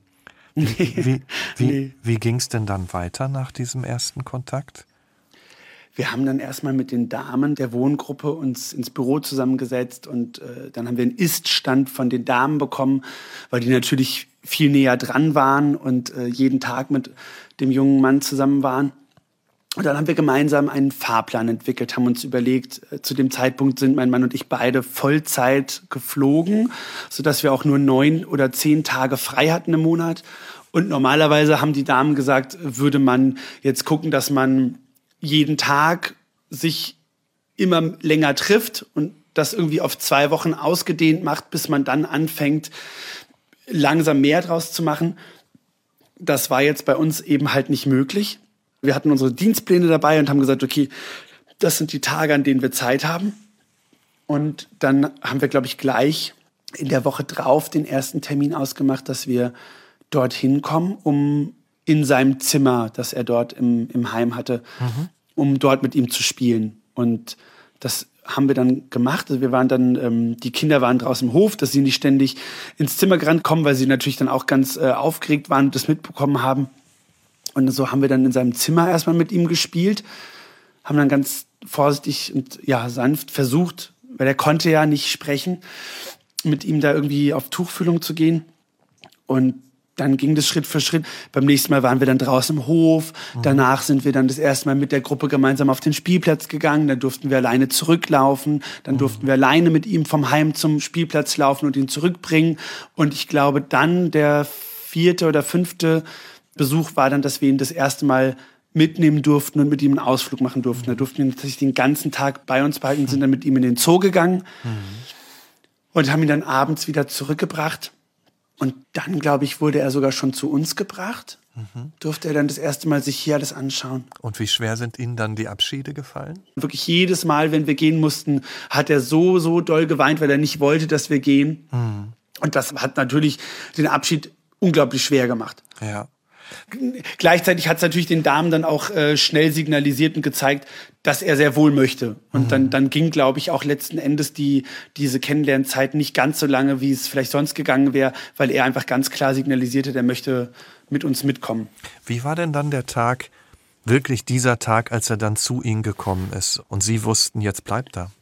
Wie ging es denn dann weiter nach diesem ersten Kontakt? Wir haben dann erstmal mit den Damen der Wohngruppe uns ins Büro zusammengesetzt und dann haben wir einen Ist-Stand von den Damen bekommen, weil die natürlich viel näher dran waren und jeden Tag mit dem jungen Mann zusammen waren. Und dann haben wir gemeinsam einen Fahrplan entwickelt, haben uns überlegt, zu dem Zeitpunkt sind mein Mann und ich beide Vollzeit geflogen, sodass wir auch nur 9 oder 10 Tage frei hatten im Monat. Und normalerweise haben die Damen gesagt, würde man jetzt gucken, dass man jeden Tag sich immer länger trifft und das irgendwie auf 2 Wochen ausgedehnt macht, bis man dann anfängt, langsam mehr draus zu machen. Das war jetzt bei uns eben halt nicht möglich. Wir hatten unsere Dienstpläne dabei und haben gesagt, okay, das sind die Tage, an denen wir Zeit haben. Und dann haben wir, glaube ich, gleich in der Woche drauf den ersten Termin ausgemacht, dass wir dorthin kommen, um in seinem Zimmer, das er dort im Heim hatte, um dort mit ihm zu spielen. Und das haben wir dann gemacht. Also wir waren dann, die Kinder waren draußen im Hof, dass sie nicht ständig ins Zimmer gerannt kommen, weil sie natürlich dann auch ganz aufgeregt waren und das mitbekommen haben. Und so haben wir dann in seinem Zimmer erstmal mit ihm gespielt, haben dann ganz vorsichtig und ja sanft versucht, weil er konnte ja nicht sprechen, mit ihm da irgendwie auf Tuchfühlung zu gehen. Und dann ging das Schritt für Schritt. Beim nächsten Mal waren wir dann draußen im Hof. Danach sind wir dann das erste Mal mit der Gruppe gemeinsam auf den Spielplatz gegangen. Dann durften wir alleine zurücklaufen. Dann durften wir alleine mit ihm vom Heim zum Spielplatz laufen und ihn zurückbringen. Und ich glaube, dann der 4. oder 5. Besuch war dann, dass wir ihn das erste Mal mitnehmen durften und mit ihm einen Ausflug machen durften. Da durften wir tatsächlich den ganzen Tag bei uns behalten, sind dann mit ihm in den Zoo gegangen und haben ihn dann abends wieder zurückgebracht. Und dann, glaube ich, wurde er sogar schon zu uns gebracht. Durfte er dann das erste Mal sich hier alles anschauen. Und wie schwer sind Ihnen dann die Abschiede gefallen? Wirklich jedes Mal, wenn wir gehen mussten, hat er so doll geweint, weil er nicht wollte, dass wir gehen. Und das hat natürlich den Abschied unglaublich schwer gemacht. Ja. Gleichzeitig hat es natürlich den Damen dann auch schnell signalisiert und gezeigt, dass er sehr wohl möchte. Und dann ging, glaube ich, auch letzten Endes diese Kennenlernzeit nicht ganz so lange, wie es vielleicht sonst gegangen wäre, weil er einfach ganz klar signalisierte, er möchte mit uns mitkommen. Wie war denn dann der Tag, wirklich dieser Tag, als er dann zu Ihnen gekommen ist und Sie wussten, jetzt bleibt er?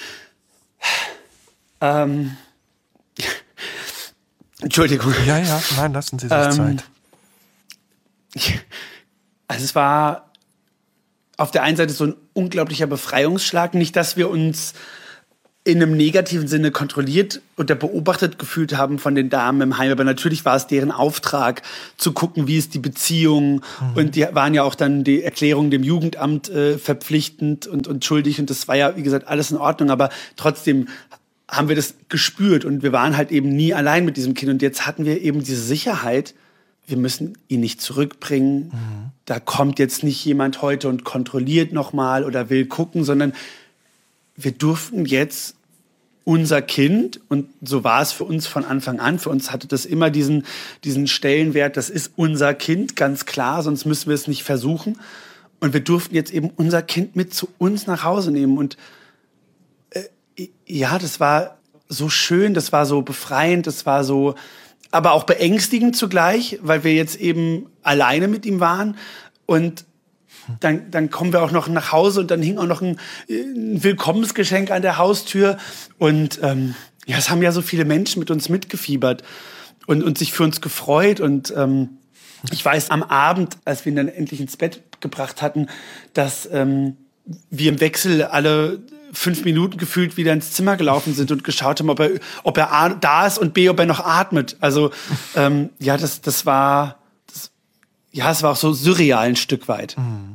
Entschuldigung. Ja, nein, lassen Sie sich Zeit. Also es war auf der einen Seite so ein unglaublicher Befreiungsschlag. Nicht, dass wir uns in einem negativen Sinne kontrolliert oder beobachtet gefühlt haben von den Damen im Heim. Aber natürlich war es deren Auftrag, zu gucken, wie ist die Beziehung. Und die waren ja auch dann die Erklärung dem Jugendamt verpflichtend und schuldig. Und das war ja, wie gesagt, alles in Ordnung. Aber trotzdem haben wir das gespürt. Und wir waren halt eben nie allein mit diesem Kind. Und jetzt hatten wir eben diese Sicherheit, wir müssen ihn nicht zurückbringen. Da kommt jetzt nicht jemand heute und kontrolliert nochmal oder will gucken, sondern wir durften jetzt unser Kind, und so war es für uns von Anfang an, für uns hatte das immer diesen Stellenwert, das ist unser Kind, ganz klar, sonst müssen wir es nicht versuchen. Und wir durften jetzt eben unser Kind mit zu uns nach Hause nehmen. Und ja, das war so schön, das war so befreiend, das war so aber auch beängstigend zugleich, weil wir jetzt eben alleine mit ihm waren. Und dann kommen wir auch noch nach Hause und dann hing auch noch ein Willkommensgeschenk an der Haustür. Und es haben ja so viele Menschen mit uns mitgefiebert und sich für uns gefreut. Und ich weiß, am Abend, als wir ihn dann endlich ins Bett gebracht hatten, dass wir im Wechsel alle 5 Minuten gefühlt wieder ins Zimmer gelaufen sind und geschaut haben, ob er A, da ist und B, ob er noch atmet. Also es war auch so surreal ein Stück weit.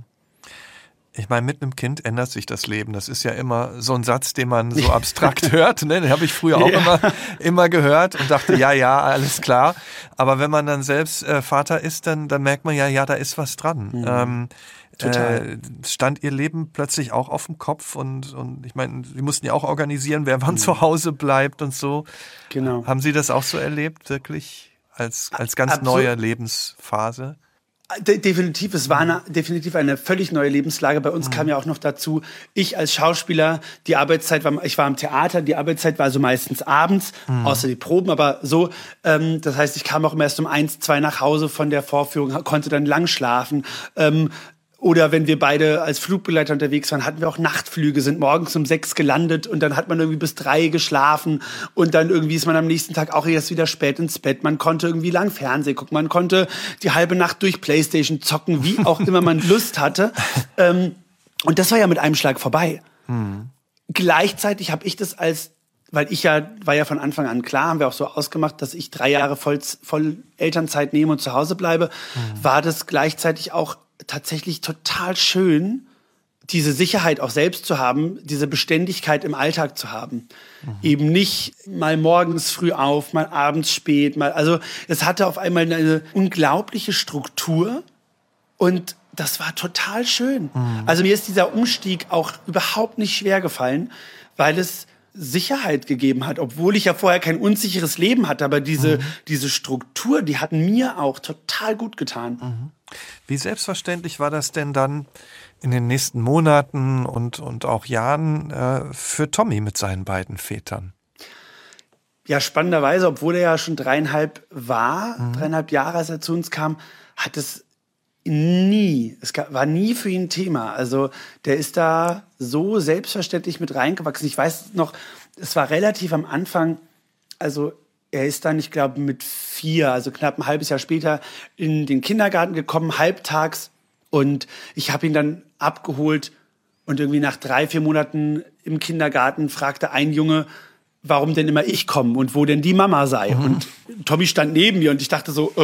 Ich meine, mit einem Kind ändert sich das Leben. Das ist ja immer so ein Satz, den man so abstrakt hört. Ne? Den habe ich früher auch immer gehört und dachte, ja, alles klar. Aber wenn man dann selbst Vater ist, dann merkt man ja, da ist was dran. Total. Stand ihr Leben plötzlich auch auf dem Kopf und ich meine, Sie mussten ja auch organisieren, wer wann zu Hause bleibt und so. Genau. Haben Sie das auch so erlebt, wirklich als ganz neue Lebensphase? Definitiv, es war definitiv eine völlig neue Lebenslage. Bei uns kam ja auch noch dazu, ich als Schauspieler, ich war im Theater, die Arbeitszeit war so meistens abends, außer die Proben, aber so. Das heißt, ich kam auch erst um 1, 2 nach Hause von der Vorführung, konnte dann lang schlafen. Oder wenn wir beide als Flugbegleiter unterwegs waren, hatten wir auch Nachtflüge, sind morgens um 6 gelandet und dann hat man irgendwie bis 3 geschlafen und dann irgendwie ist man am nächsten Tag auch erst wieder spät ins Bett. Man konnte irgendwie lang Fernsehen gucken, man konnte die halbe Nacht durch Playstation zocken, wie auch immer man Lust hatte. Und das war ja mit einem Schlag vorbei. Gleichzeitig habe ich das weil war ja von Anfang an klar, haben wir auch so ausgemacht, dass ich 3 Jahre voll Elternzeit nehme und zu Hause bleibe, war das gleichzeitig auch tatsächlich total schön, diese Sicherheit auch selbst zu haben, diese Beständigkeit im Alltag zu haben. Eben nicht mal morgens früh auf, mal abends spät, also es hatte auf einmal eine unglaubliche Struktur und das war total schön. Also mir ist dieser Umstieg auch überhaupt nicht schwer gefallen, weil es Sicherheit gegeben hat, obwohl ich ja vorher kein unsicheres Leben hatte, aber diese Struktur, die hat mir auch total gut getan. Wie selbstverständlich war das denn dann in den nächsten Monaten und auch Jahren für Tommy mit seinen beiden Vätern? Ja, spannenderweise, obwohl er ja schon 3,5 Jahre, als er zu uns kam, hat es war nie für ihn ein Thema. Also der ist da so selbstverständlich mit reingewachsen. Ich weiß noch, es war relativ am Anfang, also er ist dann, ich glaube, mit 4, also knapp ein halbes Jahr später, in den Kindergarten gekommen, halbtags. Und ich habe ihn dann abgeholt und irgendwie nach 3, 4 Monaten im Kindergarten fragte ein Junge, warum denn immer ich komme und wo denn die Mama sei. Und Tommy stand neben mir und ich dachte so,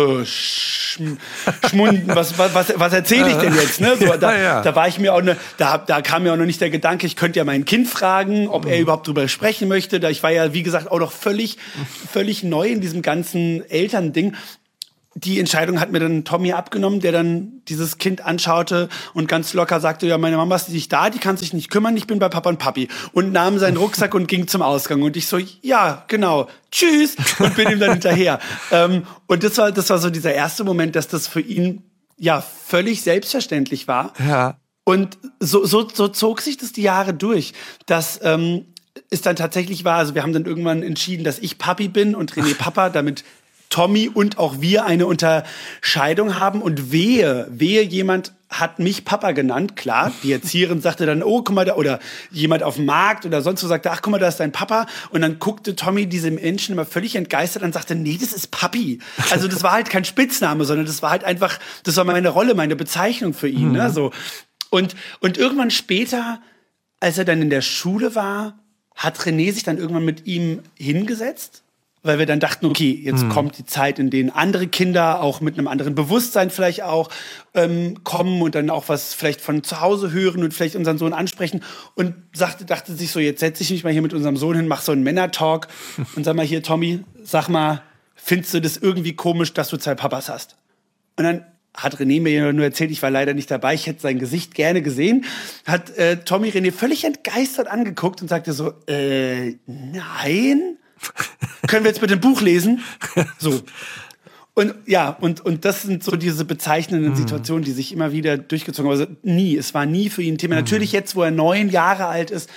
Schmunden, was erzähle ich denn jetzt? Ne? So, da war ich mir auch da kam mir auch noch nicht der Gedanke, ich könnte ja mein Kind fragen, ob er überhaupt drüber sprechen möchte. Ich war ja, wie gesagt, auch noch völlig neu in diesem ganzen Elternding. Die Entscheidung hat mir dann Tommy abgenommen, der dann dieses Kind anschaute und ganz locker sagte, ja, meine Mama ist nicht da, die kann sich nicht kümmern, ich bin bei Papa und Papi. Und nahm seinen Rucksack und ging zum Ausgang. Und ich so, ja, genau, tschüss, und bin ihm dann hinterher. Und das war so dieser erste Moment, dass das für ihn ja völlig selbstverständlich war. Ja. Und so zog sich das die Jahre durch, dass es dann tatsächlich war, also wir haben dann irgendwann entschieden, dass ich Papi bin und René Papa, damit Tommy und auch wir eine Unterscheidung haben und wehe, jemand hat mich Papa genannt, klar, die Erzieherin sagte dann, oh, guck mal, oder jemand auf dem Markt oder sonst wo sagte, ach, guck mal, da ist dein Papa und dann guckte Tommy diese Menschen immer völlig entgeistert und sagte, nee, das ist Papi. Also das war halt kein Spitzname, sondern das war halt einfach, das war meine Rolle, meine Bezeichnung für ihn, ne, so. Und irgendwann später, als er dann in der Schule war, hat René sich dann irgendwann mit ihm hingesetzt, weil wir dann dachten, okay, jetzt kommt die Zeit, in denen andere Kinder auch mit einem anderen Bewusstsein vielleicht auch kommen und dann auch was vielleicht von zu Hause hören und vielleicht unseren Sohn ansprechen und dachte sich so, jetzt setze ich mich mal hier mit unserem Sohn hin, mach so einen Männer-Talk und sag mal hier, Tommy, sag mal, findest du das irgendwie komisch, dass du 2 Papas hast? Und dann hat René mir nur erzählt, ich war leider nicht dabei, ich hätte sein Gesicht gerne gesehen, hat Tommy René völlig entgeistert angeguckt und sagte so, nein? Können wir jetzt bitte ein Buch lesen? So. Und ja, und das sind so diese bezeichnenden Situationen, die sich immer wieder durchgezogen haben. Also es war nie für ihn ein Thema. Natürlich jetzt, wo er 9 Jahre alt ist,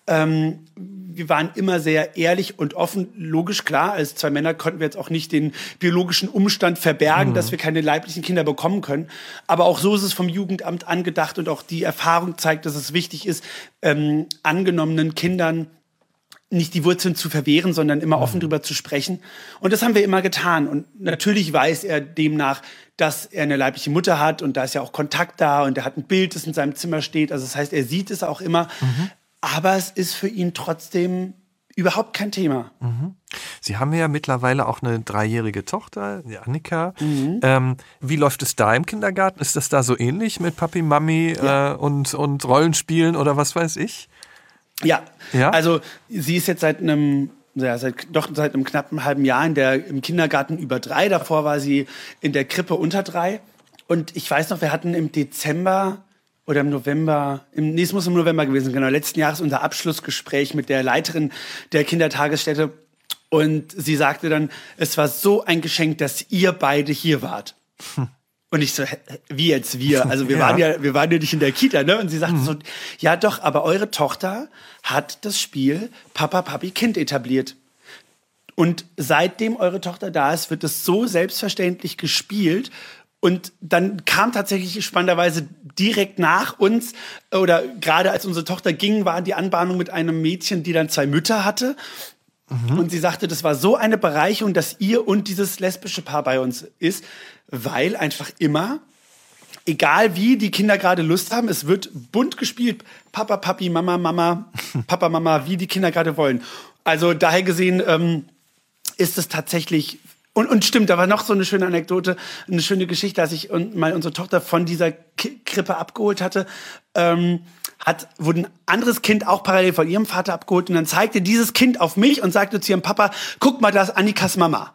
wir waren immer sehr ehrlich und offen. Logisch, klar, als 2 Männer konnten wir jetzt auch nicht den biologischen Umstand verbergen, dass wir keine leiblichen Kinder bekommen können. Aber auch so ist es vom Jugendamt angedacht und auch die Erfahrung zeigt, dass es wichtig ist, angenommenen Kindern nicht die Wurzeln zu verwehren, sondern immer offen drüber zu sprechen. Und das haben wir immer getan. Und natürlich weiß er demnach, dass er eine leibliche Mutter hat und da ist ja auch Kontakt da und er hat ein Bild, das in seinem Zimmer steht. Also das heißt, er sieht es auch immer. Aber es ist für ihn trotzdem überhaupt kein Thema. Sie haben ja mittlerweile auch eine 3-jährige Tochter, die Annika. Wie läuft es da im Kindergarten? Ist das da so ähnlich mit Papi, Mami und Rollenspielen oder was weiß ich? Ja, also sie ist jetzt seit einem knappen halben Jahr im Kindergarten über 3. Davor war sie in der Krippe unter 3. Und ich weiß noch, wir hatten im Dezember oder im November, es muss im November gewesen, genau, letzten Jahres unser Abschlussgespräch mit der Leiterin der Kindertagesstätte. Und sie sagte dann, es war so ein Geschenk, dass ihr beide hier wart. Und ich so, wie jetzt wir? Also wir waren ja nicht in der Kita, ne? Und sie sagte so, ja doch, aber eure Tochter hat das Spiel Papa, Papi, Kind etabliert. Und seitdem eure Tochter da ist, wird es so selbstverständlich gespielt. Und dann kam tatsächlich spannenderweise direkt nach uns, oder gerade als unsere Tochter ging, war die Anbahnung mit einem Mädchen, die dann 2 Mütter hatte. Und sie sagte, das war so eine Bereicherung, dass ihr und dieses lesbische Paar bei uns ist, weil einfach immer, egal wie die Kinder gerade Lust haben, es wird bunt gespielt. Papa, Papi, Mama, Mama, Papa, Mama, wie die Kinder gerade wollen. Also daher gesehen ist es tatsächlich... Und stimmt, da war noch so eine schöne Anekdote, eine schöne Geschichte, als ich mal unsere Tochter von dieser Krippe abgeholt hatte, wurde ein anderes Kind auch parallel von ihrem Vater abgeholt und dann zeigte dieses Kind auf mich und sagte zu ihrem Papa, guck mal, da ist Annikas Mama.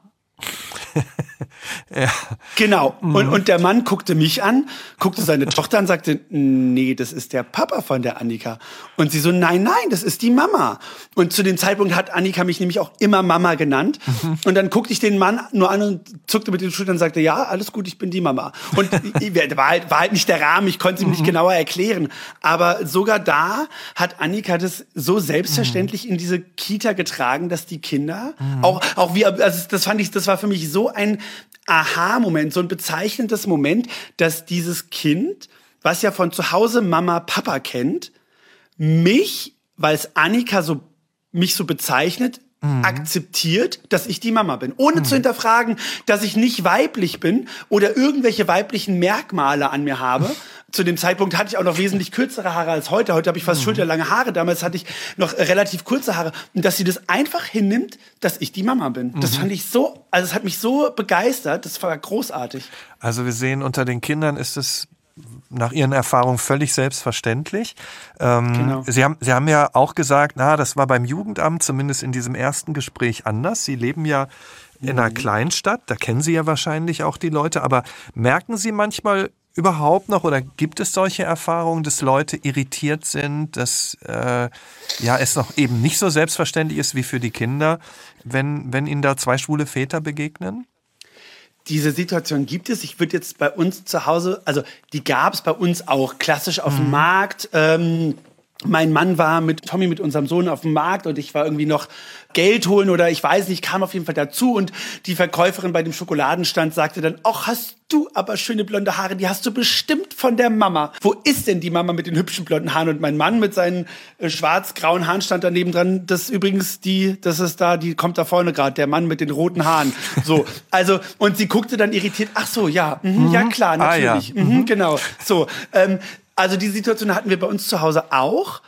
Ja. Genau. Und der Mann guckte mich an, guckte seine Tochter an und sagte, nee, das ist der Papa von der Annika. Und sie so, nein, das ist die Mama. Und zu dem Zeitpunkt hat Annika mich nämlich auch immer Mama genannt. Und dann guckte ich den Mann nur an und zuckte mit den Schultern und sagte, ja, alles gut, ich bin die Mama. Und war halt nicht der Rahmen, ich konnte es ihm nicht genauer erklären. Aber sogar da hat Annika das so selbstverständlich in diese Kita getragen, dass die Kinder auch wie, also das war für mich so ein Aha-Moment, so ein bezeichnendes Moment, dass dieses Kind, was ja von zu Hause Mama, Papa kennt, mich, weil es Annika mich so bezeichnet, akzeptiert, dass ich die Mama bin. Ohne zu hinterfragen, dass ich nicht weiblich bin oder irgendwelche weiblichen Merkmale an mir habe. Zu dem Zeitpunkt hatte ich auch noch wesentlich kürzere Haare als heute. Heute habe ich fast schulterlange Haare. Damals hatte ich noch relativ kurze Haare. Und dass sie das einfach hinnimmt, dass ich die Mama bin. Das fand ich so, also es hat mich so begeistert. Das war großartig. Also wir sehen, unter den Kindern ist es nach Ihren Erfahrungen völlig selbstverständlich. Genau. Sie haben ja auch gesagt, das war beim Jugendamt zumindest in diesem ersten Gespräch anders. Sie leben ja in einer Kleinstadt, da kennen Sie ja wahrscheinlich auch die Leute, aber merken Sie manchmal überhaupt noch oder gibt es solche Erfahrungen, dass Leute irritiert sind, dass es noch eben nicht so selbstverständlich ist wie für die Kinder, wenn Ihnen da 2 schwule Väter begegnen? Diese Situation gibt es. Ich würde jetzt bei uns zu Hause, also die gab es bei uns auch klassisch auf dem Markt. Mein Mann war mit Tommy, mit unserem Sohn, auf dem Markt und ich war irgendwie noch Geld holen oder ich weiß nicht, kam auf jeden Fall dazu und die Verkäuferin bei dem Schokoladenstand sagte dann, ach, hast du aber schöne blonde Haare, die hast du bestimmt von der Mama. Wo ist denn die Mama mit den hübschen blonden Haaren? Und mein Mann mit seinen schwarz-grauen Haaren stand daneben dran, die kommt da vorne gerade, der Mann mit den roten Haaren. So, also, und sie guckte dann irritiert, ach so, ja, ja klar, natürlich, genau, so, also die Situation hatten wir bei uns zu Hause auch.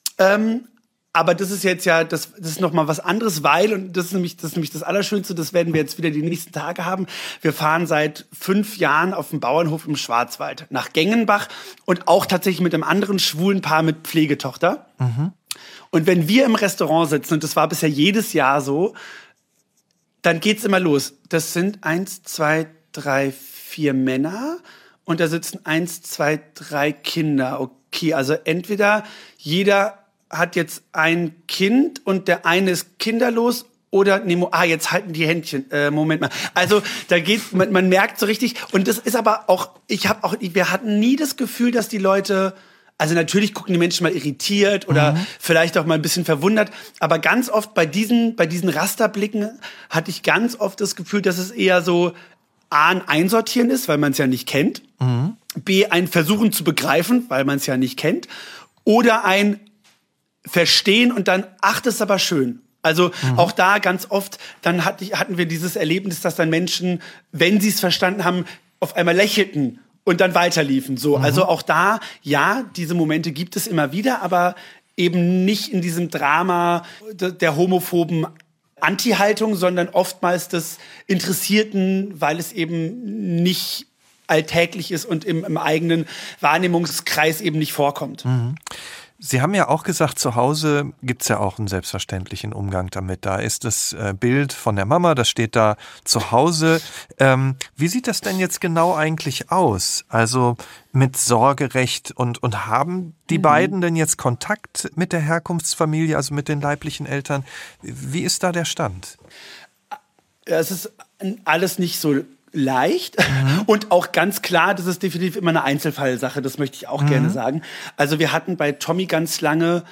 Aber das ist jetzt das ist noch mal was anderes, weil, und das ist nämlich das Allerschönste, das werden wir jetzt wieder die nächsten Tage haben. Wir fahren seit 5 Jahren auf dem Bauernhof im Schwarzwald nach Gengenbach und auch tatsächlich mit einem anderen schwulen Paar mit Pflegetochter. Und wenn wir im Restaurant sitzen, und das war bisher jedes Jahr so, dann geht's immer los. Das sind 1, 2, 3, 4 Männer und da sitzen 1, 2, 3 Kinder. Okay, also entweder jeder hat jetzt ein Kind und der eine ist kinderlos oder jetzt halten die Händchen. Moment mal. Also da geht, man merkt so richtig. Und das ist aber auch, wir hatten nie das Gefühl, dass die Leute, also natürlich gucken die Menschen mal irritiert oder vielleicht auch mal ein bisschen verwundert. Aber ganz oft bei diesen Rasterblicken hatte ich ganz oft das Gefühl, dass es eher so A, ein Einsortieren ist, weil man es ja nicht kennt. B, ein Versuchen zu begreifen, weil man es ja nicht kennt. Oder ein Verstehen und dann, ach, das ist aber schön. Also auch da ganz oft, dann hatten wir dieses Erlebnis, dass dann Menschen, wenn sie es verstanden haben, auf einmal lächelten und dann weiterliefen. So, also auch da, ja, diese Momente gibt es immer wieder, aber eben nicht in diesem Drama der homophoben Anti-Haltung, sondern oftmals des Interessierten, weil es eben nicht alltäglich ist und im eigenen Wahrnehmungskreis eben nicht vorkommt. Sie haben ja auch gesagt, zu Hause gibt's ja auch einen selbstverständlichen Umgang damit. Da ist das Bild von der Mama, das steht da zu Hause. Wie sieht das denn jetzt genau eigentlich aus? Also mit Sorgerecht und haben die beiden denn jetzt Kontakt mit der Herkunftsfamilie, also mit den leiblichen Eltern? Wie ist da der Stand? Es ist alles nicht so leicht und auch ganz klar, das ist definitiv immer eine Einzelfallsache, das möchte ich auch gerne sagen. Also wir hatten bei Tommy ganz lange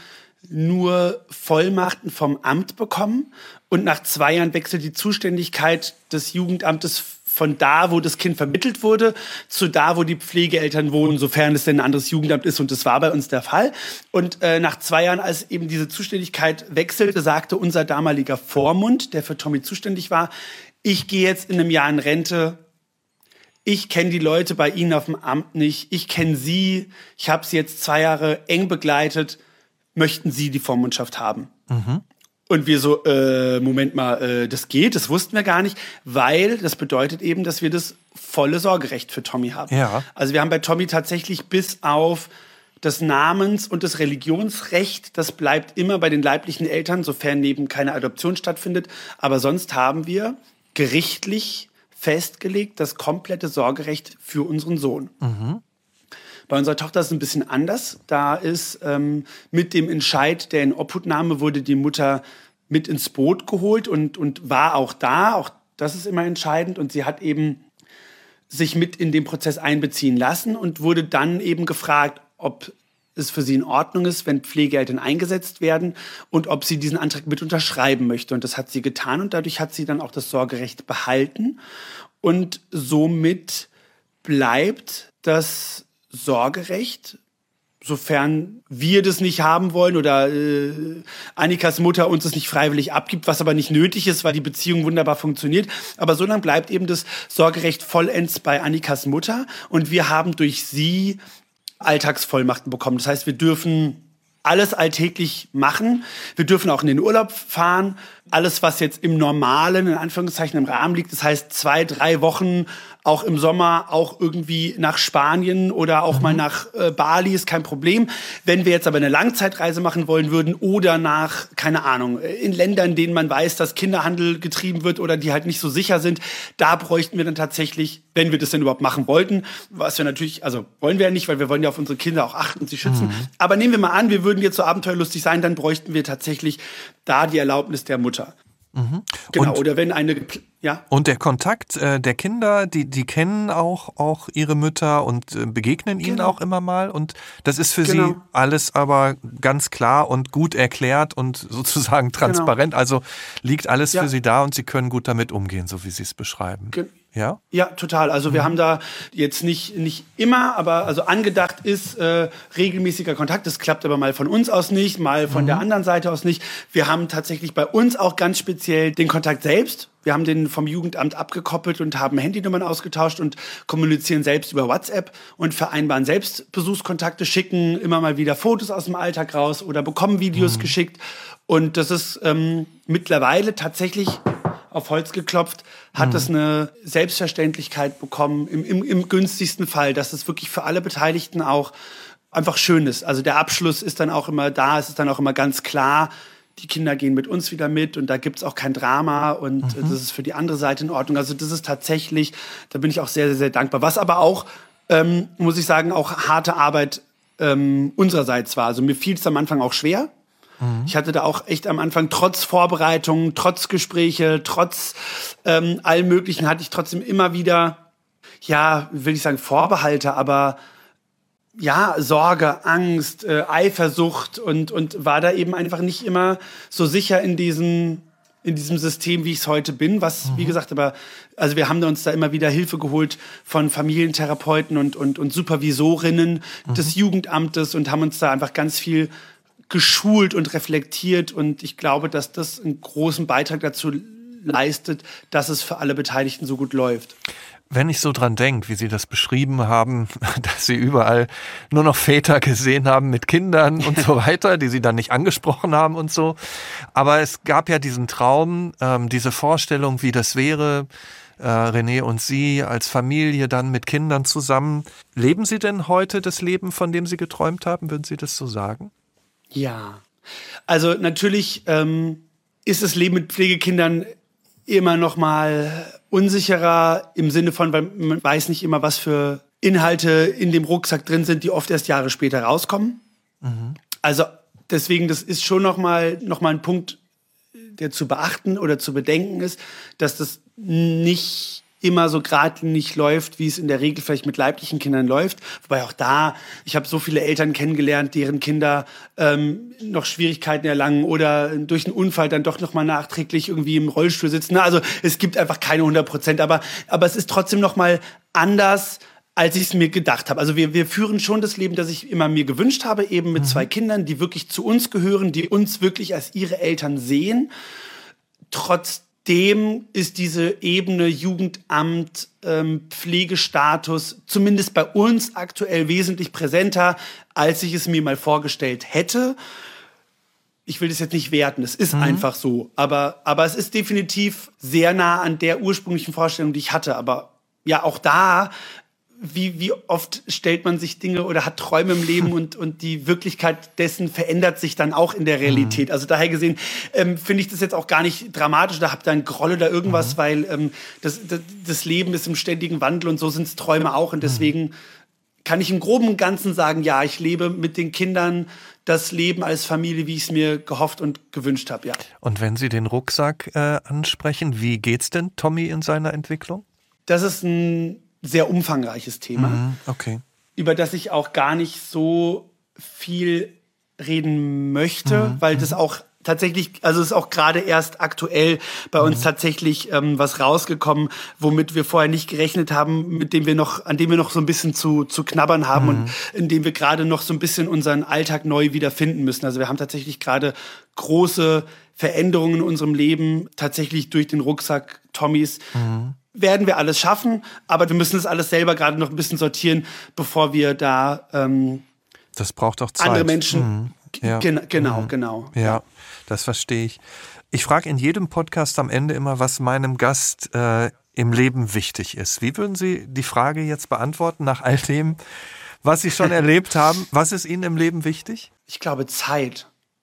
nur Vollmachten vom Amt bekommen und nach 2 Jahren wechselt die Zuständigkeit des Jugendamtes von da, wo das Kind vermittelt wurde, zu da, wo die Pflegeeltern wohnen, sofern es denn ein anderes Jugendamt ist, und das war bei uns der Fall. Und nach 2 Jahren, als eben diese Zuständigkeit wechselte, sagte unser damaliger Vormund, der für Tommy zuständig war, ich gehe jetzt in einem Jahr in Rente, ich kenne die Leute bei Ihnen auf dem Amt nicht, ich kenne Sie, ich habe Sie jetzt 2 Jahre eng begleitet, möchten Sie die Vormundschaft haben? Und wir so, Moment mal, das geht, das wussten wir gar nicht, weil das bedeutet eben, dass wir das volle Sorgerecht für Tommy haben. Ja. Also wir haben bei Tommy tatsächlich bis auf das Namens- und das Religionsrecht, das bleibt immer bei den leiblichen Eltern, sofern neben keine Adoption stattfindet. Aber sonst haben wir gerichtlich festgelegt das komplette Sorgerecht für unseren Sohn. Bei unserer Tochter ist es ein bisschen anders. Da ist mit dem Entscheid der Inobhutnahme wurde die Mutter mit ins Boot geholt und war auch da. Auch das ist immer entscheidend. Und sie hat eben sich mit in den Prozess einbeziehen lassen und wurde dann eben gefragt, ob es für sie in Ordnung ist, wenn Pflegeeltern eingesetzt werden und ob sie diesen Antrag mit unterschreiben möchte. Und das hat sie getan und dadurch hat sie dann auch das Sorgerecht behalten. Und somit bleibt das Sorgerecht, sofern wir das nicht haben wollen oder Annikas Mutter uns das nicht freiwillig abgibt, was aber nicht nötig ist, weil die Beziehung wunderbar funktioniert. Aber so lange bleibt eben das Sorgerecht vollends bei Annikas Mutter und wir haben durch sie Alltagsvollmachten bekommen. Das heißt, wir dürfen alles alltäglich machen. Wir dürfen auch in den Urlaub fahren. Alles, was jetzt im normalen, in Anführungszeichen, im Rahmen liegt. Das heißt, 2, 3 Wochen, auch im Sommer, auch irgendwie nach Spanien oder auch mal nach Bali ist kein Problem. Wenn wir jetzt aber eine Langzeitreise machen wollen würden oder nach, keine Ahnung, in Ländern, in denen man weiß, dass Kinderhandel getrieben wird oder die halt nicht so sicher sind, da bräuchten wir dann tatsächlich, wenn wir das denn überhaupt machen wollten, was wir natürlich, also wollen wir ja nicht, weil wir wollen ja auf unsere Kinder auch achten und sie schützen. Aber nehmen wir mal an, wir würden jetzt so abenteuerlustig sein, dann bräuchten wir tatsächlich da die Erlaubnis der Mutter. Genau, oder wenn eine, ja. Und der Kontakt der Kinder, die kennen auch ihre Mütter und begegnen ihnen auch immer mal. Und das ist für sie alles aber ganz klar und gut erklärt und sozusagen transparent. Also liegt alles für sie da und sie können gut damit umgehen, so wie sie es beschreiben. Ja? Ja, total. Also wir haben da jetzt nicht immer, aber also angedacht ist regelmäßiger Kontakt. Das klappt aber mal von uns aus nicht, mal von der anderen Seite aus nicht. Wir haben tatsächlich bei uns auch ganz speziell den Kontakt selbst. Wir haben den vom Jugendamt abgekoppelt und haben Handynummern ausgetauscht und kommunizieren selbst über WhatsApp und vereinbaren selbst Besuchskontakte, schicken immer mal wieder Fotos aus dem Alltag raus oder bekommen Videos geschickt. Und das ist mittlerweile tatsächlich auf Holz geklopft, hat es eine Selbstverständlichkeit bekommen, im günstigsten Fall, dass es wirklich für alle Beteiligten auch einfach schön ist. Also der Abschluss ist dann auch immer da, es ist dann auch immer ganz klar, die Kinder gehen mit uns wieder mit und da gibt's auch kein Drama und das ist für die andere Seite in Ordnung. Also das ist tatsächlich, da bin ich auch sehr, sehr, sehr dankbar. Was aber auch, muss ich sagen, auch harte Arbeit unsererseits war. Also mir fiel es am Anfang auch schwer, Ich hatte da auch echt am Anfang, trotz Vorbereitungen, trotz Gespräche, trotz allem Möglichen, hatte ich trotzdem immer wieder, ja, will ich sagen Vorbehalte, aber ja, Sorge, Angst, Eifersucht und war da eben einfach nicht immer so sicher in diesem System, wie ich es heute bin, was, wie gesagt, aber, also wir haben uns da immer wieder Hilfe geholt von Familientherapeuten und Supervisorinnen des Jugendamtes und haben uns da einfach ganz viel geschult und reflektiert und ich glaube, dass das einen großen Beitrag dazu leistet, dass es für alle Beteiligten so gut läuft. Wenn ich so dran denke, wie Sie das beschrieben haben, dass Sie überall nur noch Väter gesehen haben mit Kindern und so weiter, die Sie dann nicht angesprochen haben und so. Aber es gab ja diesen Traum, diese Vorstellung, wie das wäre, René und Sie als Familie dann mit Kindern zusammen. Leben Sie denn heute das Leben, von dem Sie geträumt haben? Würden Sie das so sagen? Ja, also natürlich ist das Leben mit Pflegekindern immer noch mal unsicherer im Sinne von, weil man weiß nicht immer, was für Inhalte in dem Rucksack drin sind, die oft erst Jahre später rauskommen. Also deswegen, das ist schon noch mal ein Punkt, der zu beachten oder zu bedenken ist, dass das nicht immer so geradlinig läuft, wie es in der Regel vielleicht mit leiblichen Kindern läuft. Wobei auch da, ich habe so viele Eltern kennengelernt, deren Kinder noch Schwierigkeiten erlangen oder durch einen Unfall dann doch noch mal nachträglich irgendwie im Rollstuhl sitzen. Also es gibt einfach keine 100%, aber es ist trotzdem noch mal anders, als ich es mir gedacht habe. Also wir führen schon das Leben, das ich immer mir gewünscht habe, eben mit 2 Kindern, die wirklich zu uns gehören, die uns wirklich als ihre Eltern sehen. Trotzdem ist diese Ebene Jugendamt, Pflegestatus zumindest bei uns aktuell wesentlich präsenter, als ich es mir mal vorgestellt hätte. Ich will das jetzt nicht werten, es ist einfach so. Aber es ist definitiv sehr nah an der ursprünglichen Vorstellung, die ich hatte. Aber ja, auch da, wie oft stellt man sich Dinge oder hat Träume im Leben und die Wirklichkeit dessen verändert sich dann auch in der Realität. Also daher gesehen finde ich das jetzt auch gar nicht dramatisch oder habe da einen Groll oder irgendwas, weil das Leben ist im ständigen Wandel und so sind es Träume auch. Und deswegen kann ich im Groben und Ganzen sagen, ja, ich lebe mit den Kindern das Leben als Familie, wie ich es mir gehofft und gewünscht habe, ja. Und wenn Sie den Rucksack ansprechen, wie geht's denn Tommy in seiner Entwicklung? Das ist ein sehr umfangreiches Thema, okay, über das ich auch gar nicht so viel reden möchte, weil das auch tatsächlich, also es ist auch gerade erst aktuell bei uns tatsächlich was rausgekommen, womit wir vorher nicht gerechnet haben, an dem wir noch so ein bisschen zu knabbern haben und in dem wir gerade noch so ein bisschen unseren Alltag neu wiederfinden müssen. Also wir haben tatsächlich gerade große Veränderungen in unserem Leben, tatsächlich durch den Rucksack Tommys. Werden wir alles schaffen, aber wir müssen das alles selber gerade noch ein bisschen sortieren, bevor wir da das braucht auch Zeit. Andere Menschen Genau. Ja, das verstehe ich. Ich frage in jedem Podcast am Ende immer, was meinem Gast im Leben wichtig ist. Wie würden Sie die Frage jetzt beantworten nach all dem, was Sie schon erlebt haben? Was ist Ihnen im Leben wichtig? Ich glaube, Zeit.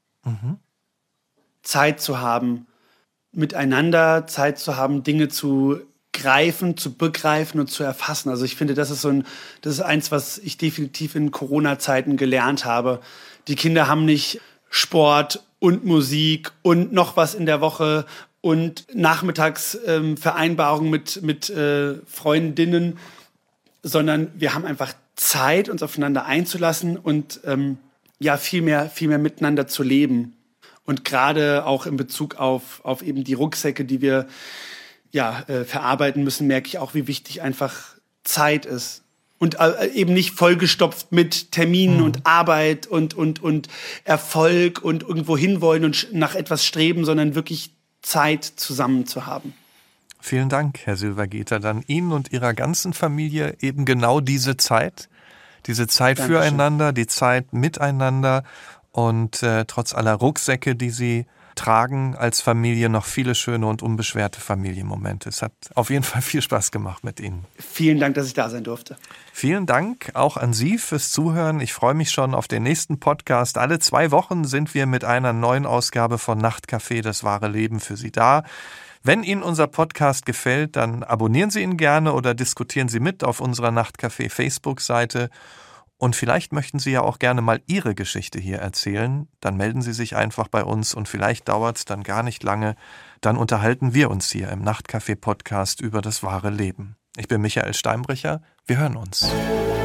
Zeit zu haben miteinander, Zeit zu haben, Dinge zu greifen, zu begreifen und zu erfassen. Also ich finde, das ist eins, was ich definitiv in Corona-Zeiten gelernt habe. Die Kinder haben nicht Sport und Musik und noch was in der Woche und nachmittags Vereinbarungen mit Freundinnen, sondern wir haben einfach Zeit, uns aufeinander einzulassen und viel mehr miteinander zu leben. Und gerade auch in Bezug auf eben die Rucksäcke, die wir verarbeiten müssen, merke ich auch, wie wichtig einfach Zeit ist. Und eben nicht vollgestopft mit Terminen und Arbeit und Erfolg und irgendwo hinwollen und nach etwas streben, sondern wirklich Zeit zusammen zu haben. Vielen Dank, Herr Silvergeter. Dann Ihnen und Ihrer ganzen Familie eben genau diese Zeit Dankeschön. Füreinander, die Zeit miteinander und trotz aller Rucksäcke, die Sie tragen als Familie, noch viele schöne und unbeschwerte Familienmomente. Es hat auf jeden Fall viel Spaß gemacht mit Ihnen. Vielen Dank, dass ich da sein durfte. Vielen Dank auch an Sie fürs Zuhören. Ich freue mich schon auf den nächsten Podcast. Alle 2 Wochen sind wir mit einer neuen Ausgabe von Nachtcafé, das wahre Leben für Sie da. Wenn Ihnen unser Podcast gefällt, dann abonnieren Sie ihn gerne oder diskutieren Sie mit auf unserer Nachtcafé Facebook-Seite. Und vielleicht möchten Sie ja auch gerne mal Ihre Geschichte hier erzählen. Dann melden Sie sich einfach bei uns und vielleicht dauert es dann gar nicht lange. Dann unterhalten wir uns hier im Nachtcafé-Podcast über das wahre Leben. Ich bin Michael Steinbrecher. Wir hören uns.